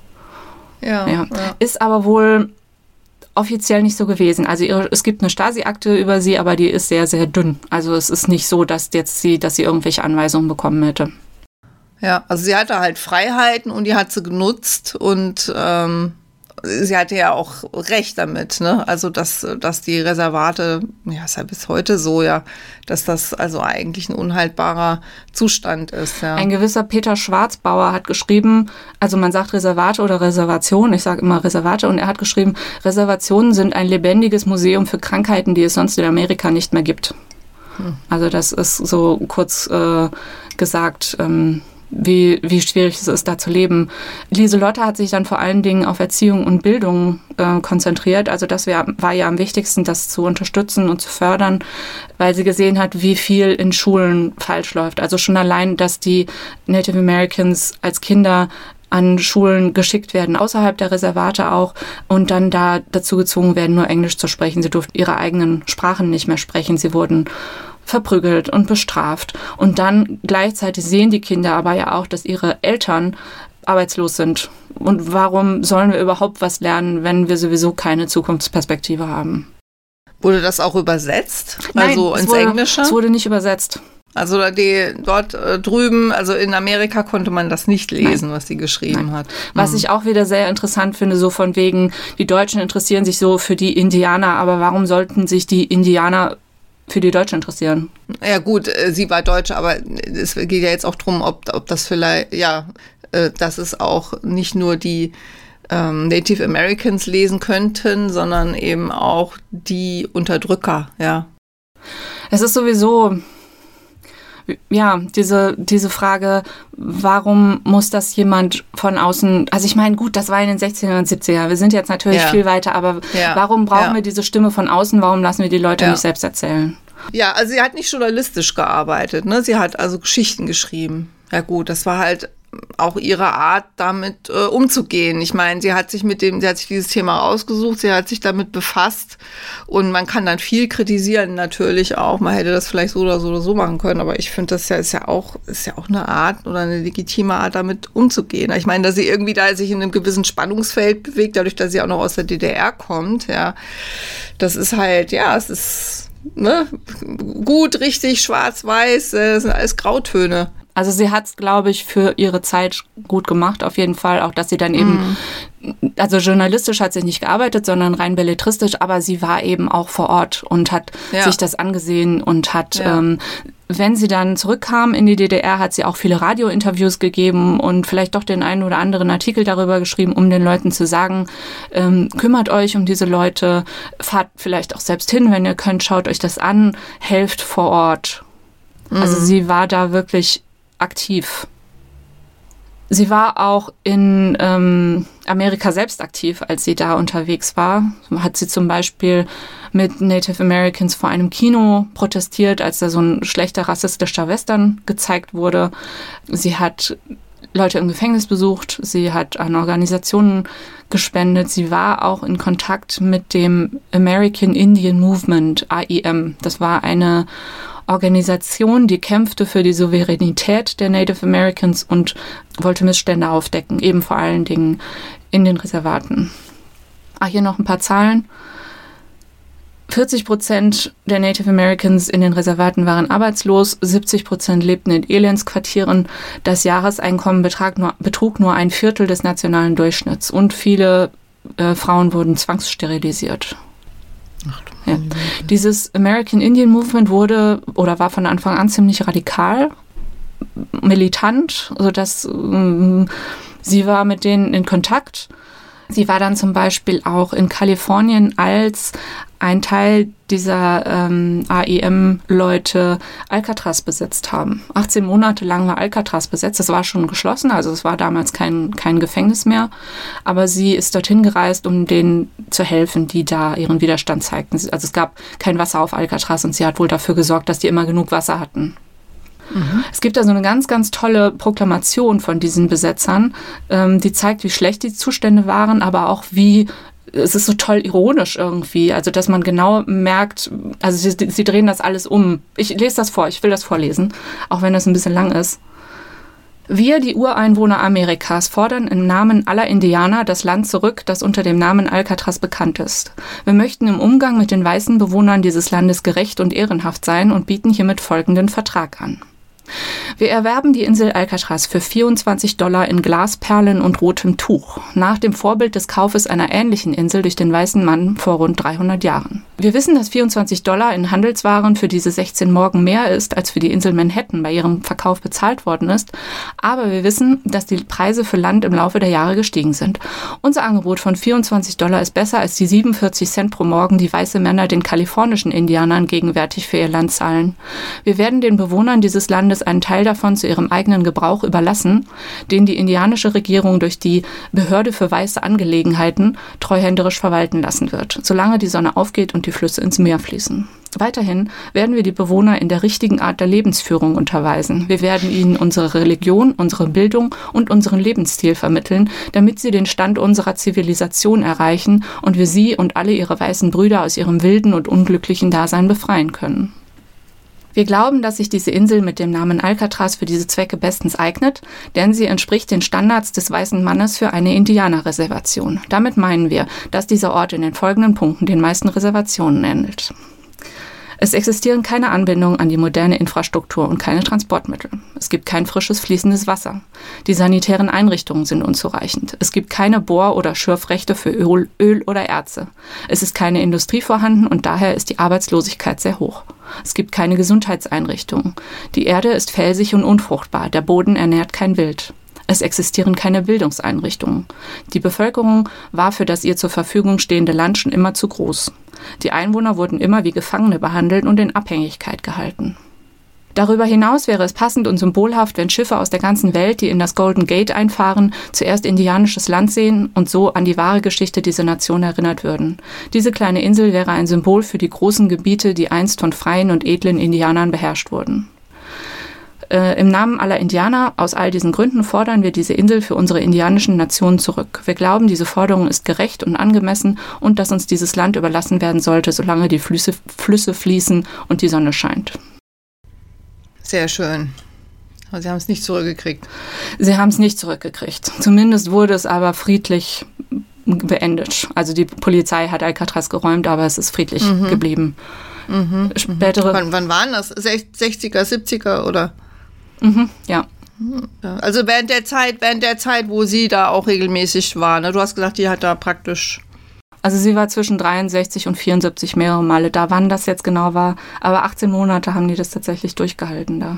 [SPEAKER 2] Ja,
[SPEAKER 1] ja. ja. Ist aber wohl offiziell nicht so gewesen. Also ihre, es gibt eine Stasi-Akte über sie, aber die ist sehr, sehr dünn. Also es ist nicht so, dass jetzt sie, dass sie irgendwelche Anweisungen bekommen hätte.
[SPEAKER 2] Ja, also sie hatte halt Freiheiten und die hat sie genutzt und ähm, sie hatte ja auch recht damit, ne? Also dass, dass die Reservate, ja, ist ja bis heute so, ja, dass das also eigentlich ein unhaltbarer Zustand ist, ja.
[SPEAKER 1] Ein gewisser Peter Schwarzbauer hat geschrieben, also man sagt Reservate oder Reservation, ich sage immer Reservate, und er hat geschrieben, Reservationen sind ein lebendiges Museum für Krankheiten, die es sonst in Amerika nicht mehr gibt. Hm. Also das ist so kurz äh, gesagt, ähm, Wie, wie schwierig es ist, da zu leben. Lieselotte hat sich dann vor allen Dingen auf Erziehung und Bildung äh, konzentriert. Also das wär, war ja am wichtigsten, das zu unterstützen und zu fördern, weil sie gesehen hat, wie viel in Schulen falsch läuft. Also schon allein, dass die Native Americans als Kinder an Schulen geschickt werden, außerhalb der Reservate auch, und dann da dazu gezwungen werden, nur Englisch zu sprechen. Sie durften ihre eigenen Sprachen nicht mehr sprechen. Sie wurden verprügelt und bestraft. Und dann gleichzeitig sehen die Kinder aber ja auch, dass ihre Eltern arbeitslos sind. Und warum sollen wir überhaupt was lernen, wenn wir sowieso keine Zukunftsperspektive haben?
[SPEAKER 2] Wurde das auch übersetzt?
[SPEAKER 1] Nein,
[SPEAKER 2] also
[SPEAKER 1] es
[SPEAKER 2] ins
[SPEAKER 1] wurde,
[SPEAKER 2] Englische?
[SPEAKER 1] Es wurde nicht übersetzt.
[SPEAKER 2] Also die, dort äh, drüben, also in Amerika konnte man das nicht lesen, Nein. was sie geschrieben
[SPEAKER 1] Nein.
[SPEAKER 2] hat.
[SPEAKER 1] Was
[SPEAKER 2] mhm.
[SPEAKER 1] ich auch wieder sehr interessant finde, so von wegen, die Deutschen interessieren sich so für die Indianer, aber warum sollten sich die Indianer für die Deutschen interessieren?
[SPEAKER 2] Ja gut, sie war Deutsche, aber es geht ja jetzt auch drum, ob, ob das vielleicht, ja, dass es auch nicht nur die ähm, Native Americans lesen könnten, sondern eben auch die Unterdrücker, ja.
[SPEAKER 1] Es ist sowieso, ja, diese, diese Frage, warum muss das jemand von außen, also ich meine, gut, das war in den sechzigern und siebzigern, wir sind jetzt natürlich ja. viel weiter, aber ja. warum brauchen ja. wir diese Stimme von außen, warum lassen wir die Leute ja. nicht selbst erzählen?
[SPEAKER 2] Ja, also sie hat nicht journalistisch gearbeitet, ne? Sie hat also Geschichten geschrieben. Ja gut, das war halt auch ihre Art, damit äh, umzugehen. Ich meine, sie hat sich mit dem, sie hat sich dieses Thema ausgesucht, sie hat sich damit befasst und man kann dann viel kritisieren natürlich auch. Man hätte das vielleicht so oder so oder so machen können, aber ich finde, das ja, ist ja auch, ist ja auch eine Art oder eine legitime Art, damit umzugehen. Ich meine, dass sie irgendwie da sich in einem gewissen Spannungsfeld bewegt, dadurch, dass sie auch noch aus der D D R kommt, ja, das ist halt, ja, es ist ne, gut, richtig, schwarz, weiß, das sind alles Grautöne.
[SPEAKER 1] Also sie hat es, glaube ich, für ihre Zeit gut gemacht, auf jeden Fall. Auch, dass sie dann eben, mm. also journalistisch hat sie nicht gearbeitet, sondern rein belletristisch, aber sie war eben auch vor Ort und hat ja. sich das angesehen und hat, ja. ähm, wenn sie dann zurückkam in die D D R, hat sie auch viele Radiointerviews gegeben und vielleicht doch den einen oder anderen Artikel darüber geschrieben, um den Leuten zu sagen, ähm, kümmert euch um diese Leute, fahrt vielleicht auch selbst hin, wenn ihr könnt, schaut euch das an, helft vor Ort. Mm. Also sie war da wirklich aktiv. Sie war auch in ähm, Amerika selbst aktiv, als sie da unterwegs war. Hat sie zum Beispiel mit Native Americans vor einem Kino protestiert, als da so ein schlechter rassistischer Western gezeigt wurde. Sie hat Leute im Gefängnis besucht, sie hat an Organisationen gespendet. Sie war auch in Kontakt mit dem American Indian Movement, A I M. Das war eine Organisation, die kämpfte für die Souveränität der Native Americans und wollte Missstände aufdecken, eben vor allen Dingen in den Reservaten. Ah, hier noch ein paar Zahlen. vierzig Prozent der Native Americans in den Reservaten waren arbeitslos, siebzig Prozent lebten in Elendsquartieren. Das Jahreseinkommen betrug nur, betrug nur ein Viertel des nationalen Durchschnitts und viele äh, Frauen wurden zwangssterilisiert. Ach, ja. Dieses American Indian Movement wurde oder war von Anfang an ziemlich radikal, militant, sodass äh, sie war mit denen in Kontakt. Sie war dann zum Beispiel auch in Kalifornien, als ein Teil dieser ähm, A I M-Leute Alcatraz besetzt haben. achtzehn Monate lang war Alcatraz besetzt. Das war schon geschlossen, also es war damals kein, kein Gefängnis mehr. Aber sie ist dorthin gereist, um denen zu helfen, die da ihren Widerstand zeigten. Also es gab kein Wasser auf Alcatraz und sie hat wohl dafür gesorgt, dass die immer genug Wasser hatten. Mhm. Es gibt da so eine ganz, ganz tolle Proklamation von diesen Besetzern, ähm, die zeigt, wie schlecht die Zustände waren, aber auch wie, es ist so toll ironisch irgendwie, also dass man genau merkt, also sie, sie drehen das alles um. Ich lese das vor, ich will das vorlesen, auch wenn das ein bisschen lang ist. Wir, die Ureinwohner Amerikas, fordern im Namen aller Indianer das Land zurück, das unter dem Namen Alcatraz bekannt ist. Wir möchten im Umgang mit den weißen Bewohnern dieses Landes gerecht und ehrenhaft sein und bieten hiermit folgenden Vertrag an. Wir erwerben die Insel Alcatraz für vierundzwanzig Dollar in Glasperlen und rotem Tuch, nach dem Vorbild des Kaufes einer ähnlichen Insel durch den weißen Mann vor rund dreihundert Jahren. Wir wissen, dass vierundzwanzig Dollar in Handelswaren für diese sechzehn Morgen mehr ist, als für die Insel Manhattan bei ihrem Verkauf bezahlt worden ist, aber wir wissen, dass die Preise für Land im Laufe der Jahre gestiegen sind. Unser Angebot von vierundzwanzig Dollar ist besser als die siebenundvierzig Cent pro Morgen, die weiße Männer den kalifornischen Indianern gegenwärtig für ihr Land zahlen. Wir werden den Bewohnern dieses Landes einen Teil davon zu ihrem eigenen Gebrauch überlassen, den die indianische Regierung durch die Behörde für weiße Angelegenheiten treuhänderisch verwalten lassen wird, solange die Sonne aufgeht und die Flüsse ins Meer fließen. Weiterhin werden wir die Bewohner in der richtigen Art der Lebensführung unterweisen. Wir werden ihnen unsere Religion, unsere Bildung und unseren Lebensstil vermitteln, damit sie den Stand unserer Zivilisation erreichen und wir sie und alle ihre weißen Brüder aus ihrem wilden und unglücklichen Dasein befreien können. Wir glauben, dass sich diese Insel mit dem Namen Alcatraz für diese Zwecke bestens eignet, denn sie entspricht den Standards des weißen Mannes für eine Indianerreservation. Damit meinen wir, dass dieser Ort in den folgenden Punkten den meisten Reservationen ähnelt. Es existieren keine Anbindungen an die moderne Infrastruktur und keine Transportmittel. Es gibt kein frisches, fließendes Wasser. Die sanitären Einrichtungen sind unzureichend. Es gibt keine Bohr- oder Schürfrechte für Öl, Öl oder Erze. Es ist keine Industrie vorhanden und daher ist die Arbeitslosigkeit sehr hoch. Es gibt keine Gesundheitseinrichtungen. Die Erde ist felsig und unfruchtbar. Der Boden ernährt kein Wild. Es existieren keine Bildungseinrichtungen. Die Bevölkerung war für das ihr zur Verfügung stehende Land schon immer zu groß. Die Einwohner wurden immer wie Gefangene behandelt und in Abhängigkeit gehalten. Darüber hinaus wäre es passend und symbolhaft, wenn Schiffe aus der ganzen Welt, die in das Golden Gate einfahren, zuerst indianisches Land sehen und so an die wahre Geschichte dieser Nation erinnert würden. Diese kleine Insel wäre ein Symbol für die großen Gebiete, die einst von freien und edlen Indianern beherrscht wurden. Äh, Im Namen aller Indianer, aus all diesen Gründen, fordern wir diese Insel für unsere indianischen Nationen zurück. Wir glauben, diese Forderung ist gerecht und angemessen und dass uns dieses Land überlassen werden sollte, solange die Flüsse, Flüsse fließen und die Sonne scheint.
[SPEAKER 2] Sehr schön. Aber Sie haben es nicht zurückgekriegt.
[SPEAKER 1] Sie haben es nicht zurückgekriegt. Zumindest wurde es aber friedlich beendet. Also die Polizei hat Alcatraz geräumt, aber es ist friedlich mhm. geblieben.
[SPEAKER 2] Mhm,
[SPEAKER 1] Spätere.
[SPEAKER 2] Wann, wann waren das? sechziger, siebziger oder?
[SPEAKER 1] Mhm, ja.
[SPEAKER 2] Also während der Zeit, während der Zeit, wo sie da auch regelmäßig war. Ne? Du hast gesagt, die hat da praktisch.
[SPEAKER 1] Also sie war zwischen dreiundsechzig und vierundsiebzig mehrere Male da. Wann das jetzt genau war, aber achtzehn Monate haben die das tatsächlich durchgehalten da.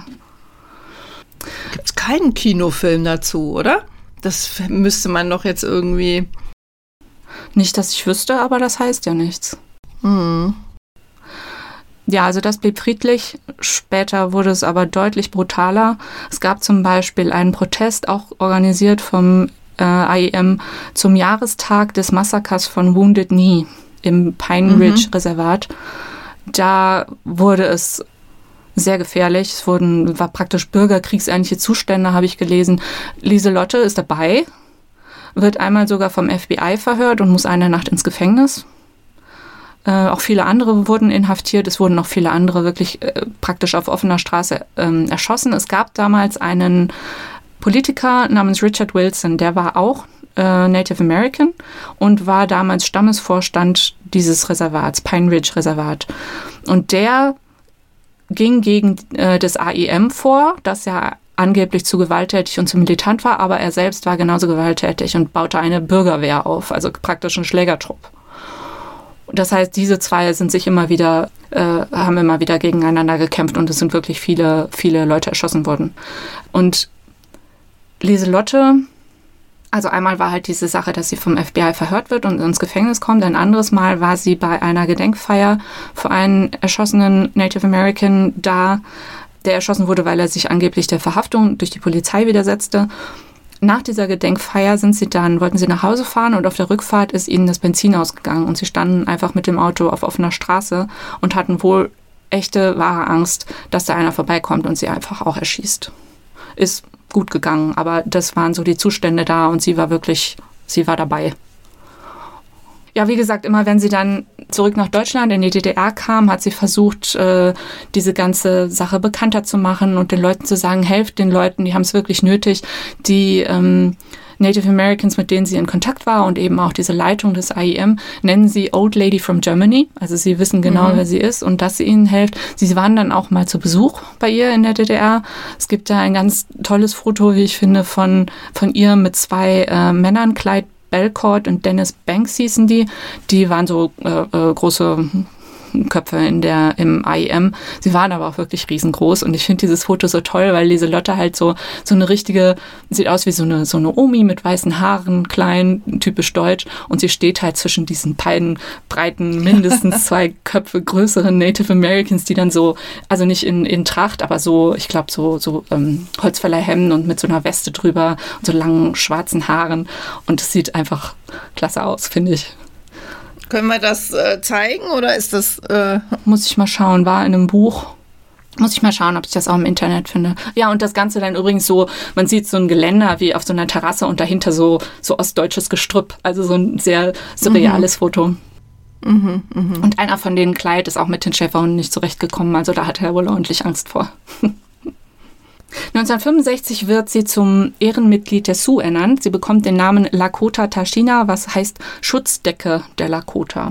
[SPEAKER 2] Gibt es keinen Kinofilm dazu, oder? Das müsste man doch jetzt irgendwie.
[SPEAKER 1] Nicht, dass ich wüsste, aber das heißt ja nichts.
[SPEAKER 2] Mhm.
[SPEAKER 1] Ja, also das blieb friedlich. Später wurde es aber deutlich brutaler. Es gab zum Beispiel einen Protest, auch organisiert vom äh, I E M, zum Jahrestag des Massakers von Wounded Knee im Pine Ridge mhm. Reservat. Da wurde es sehr gefährlich. Es wurden, war praktisch bürgerkriegsähnliche Zustände, habe ich gelesen. Lieselotte ist dabei, wird einmal sogar vom F B I verhört und muss eine Nacht ins Gefängnis. Äh, auch viele andere wurden inhaftiert. Es wurden noch viele andere wirklich äh, praktisch auf offener Straße ähm, erschossen. Es gab damals einen Politiker namens Richard Wilson, der war auch äh, Native American und war damals Stammesvorstand dieses Reservats, Pine Ridge Reservat. Und der ging gegen äh, das A I M vor, das ja angeblich zu gewalttätig und zu militant war, aber er selbst war genauso gewalttätig und baute eine Bürgerwehr auf, also praktisch einen Schlägertrupp. Das heißt, diese zwei sind sich immer wieder, äh, haben immer wieder gegeneinander gekämpft und es sind wirklich viele, viele Leute erschossen worden. Und Lieselotte, also einmal war halt diese Sache, dass sie vom F B I verhört wird und ins Gefängnis kommt. Ein anderes Mal war sie bei einer Gedenkfeier für einen erschossenen Native American da, der erschossen wurde, weil er sich angeblich der Verhaftung durch die Polizei widersetzte. Nach dieser Gedenkfeier sind sie dann, wollten sie nach Hause fahren und auf der Rückfahrt ist ihnen das Benzin ausgegangen und sie standen einfach mit dem Auto auf offener Straße und hatten wohl echte, wahre Angst, dass da einer vorbeikommt und sie einfach auch erschießt. Ist gut gegangen, aber das waren so die Zustände da und sie war wirklich, sie war dabei. Ja, wie gesagt, immer wenn sie dann zurück nach Deutschland in die D D R kam, hat sie versucht, äh, diese ganze Sache bekannter zu machen und den Leuten zu sagen, helft den Leuten, die haben es wirklich nötig. Die ähm, Native Americans, mit denen sie in Kontakt war und eben auch diese Leitung des I E M, nennen sie Old Lady from Germany. Also sie wissen genau, mhm. wer sie ist und dass sie ihnen hilft. Sie waren dann auch mal zu Besuch bei ihr in der D D R. Es gibt da ein ganz tolles Foto, wie ich finde, von, von ihr mit zwei äh, Männern, Clyde Belcourt und Dennis Banks hießen die. Die waren so äh, äh, große Köpfe in der, im I E M. Sie waren aber auch wirklich riesengroß und ich finde dieses Foto so toll, weil Lieselotte halt so, so eine richtige, sieht aus wie so eine, so eine Omi mit weißen Haaren, klein, typisch deutsch und sie steht halt zwischen diesen beiden breiten, mindestens zwei Köpfe größeren Native Americans, die dann so, also nicht in, in Tracht, aber so, ich glaube so, so ähm, Holzfällerhemden und mit so einer Weste drüber und so langen schwarzen Haaren und es sieht einfach klasse aus, finde ich.
[SPEAKER 2] Können wir das äh, zeigen oder ist das... Äh
[SPEAKER 1] Muss ich mal schauen, war in einem Buch. Muss ich mal schauen, ob ich das auch im Internet finde. Ja, und das Ganze dann übrigens so, man sieht so ein Geländer wie auf so einer Terrasse und dahinter so, so ostdeutsches Gestrüpp. Also so ein sehr surreales mhm. Foto. Mhm, mh. Und einer von denen, Clyde, ist auch mit den Schäferhunden nicht zurechtgekommen. Also da hatte er wohl ordentlich Angst vor. neunzehnhundertfünfundsechzig wird sie zum Ehrenmitglied der Sioux ernannt. Sie bekommt den Namen Lakota Tashina, was heißt Schutzdecke der Lakota.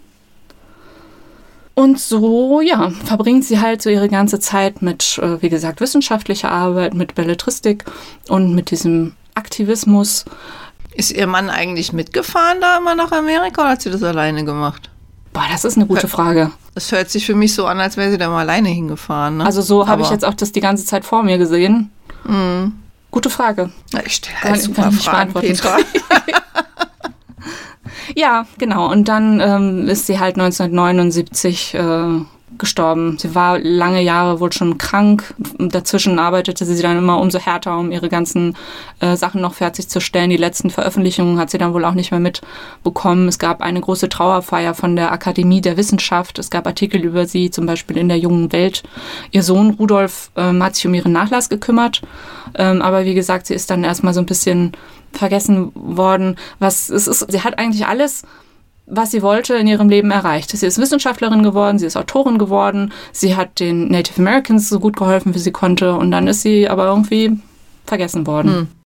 [SPEAKER 1] Und so, ja, verbringt sie halt so ihre ganze Zeit mit, äh, wie gesagt, wissenschaftlicher Arbeit, mit Belletristik und mit diesem Aktivismus.
[SPEAKER 2] Ist ihr Mann eigentlich mitgefahren da immer nach Amerika oder hat sie das alleine gemacht?
[SPEAKER 1] Boah, das ist eine gute Frage.
[SPEAKER 2] Das hört sich für mich so an, als wäre sie da mal alleine hingefahren. Ne?
[SPEAKER 1] Also so habe ich jetzt auch das die ganze Zeit vor mir gesehen. Mhm. Gute Frage.
[SPEAKER 2] Na, ich stelle halt super Fragen, Petra.
[SPEAKER 1] Ja, genau. Und dann ähm, ist sie halt neunzehnhundertneunundsiebzig äh, gestorben. Sie war lange Jahre wohl schon krank. Dazwischen arbeitete sie dann immer umso härter, um ihre ganzen äh, Sachen noch fertigzustellen. Die letzten Veröffentlichungen hat sie dann wohl auch nicht mehr mitbekommen. Es gab eine große Trauerfeier von der Akademie der Wissenschaft. Es gab Artikel über sie, zum Beispiel in der Jungen Welt. Ihr Sohn Rudolf ähm, hat sich um ihren Nachlass gekümmert. Ähm, aber wie gesagt, sie ist dann erstmal so ein bisschen vergessen worden. Was es ist, sie hat eigentlich alles, was sie wollte, in ihrem Leben erreicht. Sie ist Wissenschaftlerin geworden, sie ist Autorin geworden, sie hat den Native Americans so gut geholfen, wie sie konnte und dann ist sie aber irgendwie vergessen worden. Hm.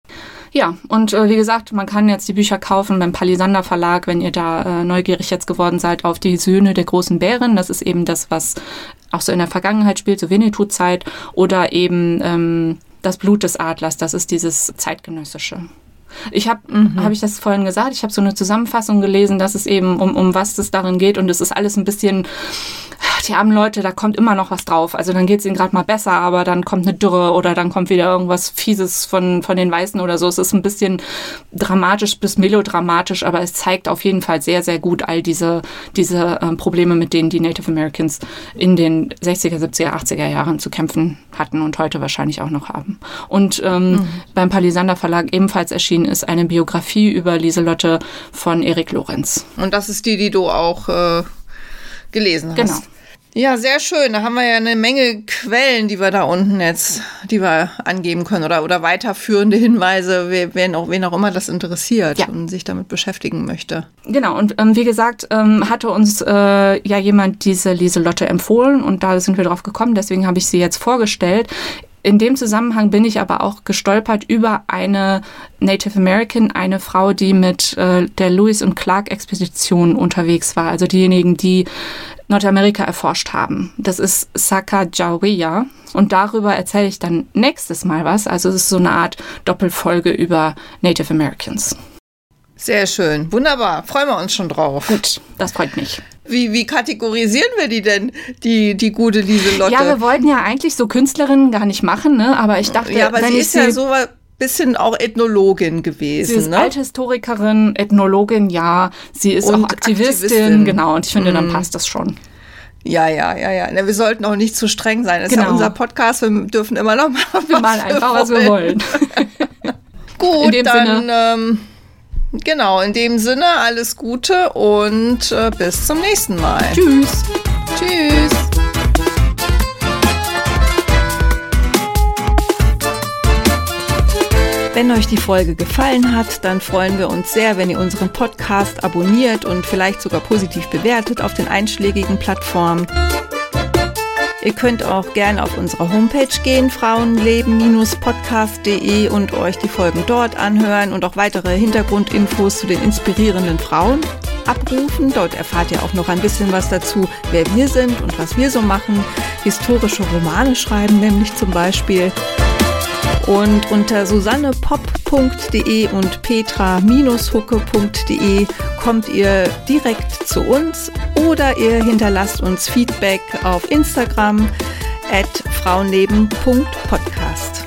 [SPEAKER 1] Ja, und äh, wie gesagt, man kann jetzt die Bücher kaufen beim Palisander Verlag, wenn ihr da äh, neugierig jetzt geworden seid auf die Söhne der großen Bären. Das ist eben das, was auch so in der Vergangenheit spielt, so Winnetou-Zeit. Oder eben ähm, das Blut des Adlers, das ist dieses zeitgenössische. Ich habe, mhm. habe ich das vorhin gesagt, ich habe so eine Zusammenfassung gelesen, dass es eben um, um was es darin geht und es ist alles ein bisschen, die armen Leute, da kommt immer noch was drauf. Also dann geht es ihnen gerade mal besser, aber dann kommt eine Dürre oder dann kommt wieder irgendwas Fieses von, von den Weißen oder so. Es ist ein bisschen dramatisch bis melodramatisch, aber es zeigt auf jeden Fall sehr, sehr gut all diese, diese ähm, Probleme, mit denen die Native Americans in den sechziger, siebziger, achtziger Jahren zu kämpfen hatten und heute wahrscheinlich auch noch haben. Und ähm, mhm. beim Palisander Verlag ebenfalls erschienen ist eine Biografie über Lieselotte von Erik Lorenz.
[SPEAKER 2] Und das ist die, die du auch äh, gelesen hast.
[SPEAKER 1] Genau.
[SPEAKER 2] Ja, sehr schön. Da haben wir ja eine Menge Quellen, die wir da unten jetzt, die wir angeben können oder, oder weiterführende Hinweise, wen auch, wen auch immer das interessiert ja. und sich damit beschäftigen möchte.
[SPEAKER 1] Genau. Und ähm, wie gesagt, ähm, hatte uns äh, ja jemand diese Lieselotte empfohlen und da sind wir drauf gekommen. Deswegen habe ich sie jetzt vorgestellt. In dem Zusammenhang bin ich aber auch gestolpert über eine Native American, eine Frau, die mit äh, der Lewis und Clark Expedition unterwegs war. Also diejenigen, die Nordamerika erforscht haben. Das ist Sacagawea. Und darüber erzähle ich dann nächstes Mal was. Also es ist so eine Art Doppelfolge über Native Americans.
[SPEAKER 2] Sehr schön. Wunderbar. Freuen wir uns schon drauf.
[SPEAKER 1] Gut, das freut mich.
[SPEAKER 2] Wie, wie kategorisieren wir die denn, die, die gute Lieselotte?
[SPEAKER 1] Ja, wir wollten ja eigentlich so Künstlerinnen gar nicht machen, ne? Aber ich dachte,
[SPEAKER 2] ja, aber
[SPEAKER 1] wenn
[SPEAKER 2] sie
[SPEAKER 1] ich
[SPEAKER 2] ist ja so ein bisschen auch Ethnologin gewesen.
[SPEAKER 1] Sie ist
[SPEAKER 2] ne?
[SPEAKER 1] Althistorikerin, Ethnologin, ja. Sie ist
[SPEAKER 2] und
[SPEAKER 1] auch Aktivistin,
[SPEAKER 2] Aktivistin,
[SPEAKER 1] genau. Und ich finde, dann passt das schon.
[SPEAKER 2] Ja, ja, ja, ja. Na, wir sollten auch nicht zu streng sein. Das genau. ist ja unser Podcast. Wir dürfen immer noch mal was
[SPEAKER 1] wir malen einfach, was wir wollen.
[SPEAKER 2] Gut, dann ähm, genau, in dem Sinne alles Gute und äh, bis zum nächsten Mal.
[SPEAKER 1] Tschüss.
[SPEAKER 2] Tschüss. Wenn euch die Folge gefallen hat, dann freuen wir uns sehr, wenn ihr unseren Podcast abonniert und vielleicht sogar positiv bewertet auf den einschlägigen Plattformen. Ihr könnt auch gerne auf unsere Homepage gehen, frauenleben Bindestrich podcast punkt de, und euch die Folgen dort anhören und auch weitere Hintergrundinfos zu den inspirierenden Frauen abrufen. Dort erfahrt ihr auch noch ein bisschen was dazu, wer wir sind und was wir so machen. Historische Romane schreiben nämlich zum Beispiel. Und unter susanne pop punkt de und petra hucke punkt de kommt ihr direkt zu uns oder ihr hinterlasst uns Feedback auf Instagram at frauenleben punkt podcast.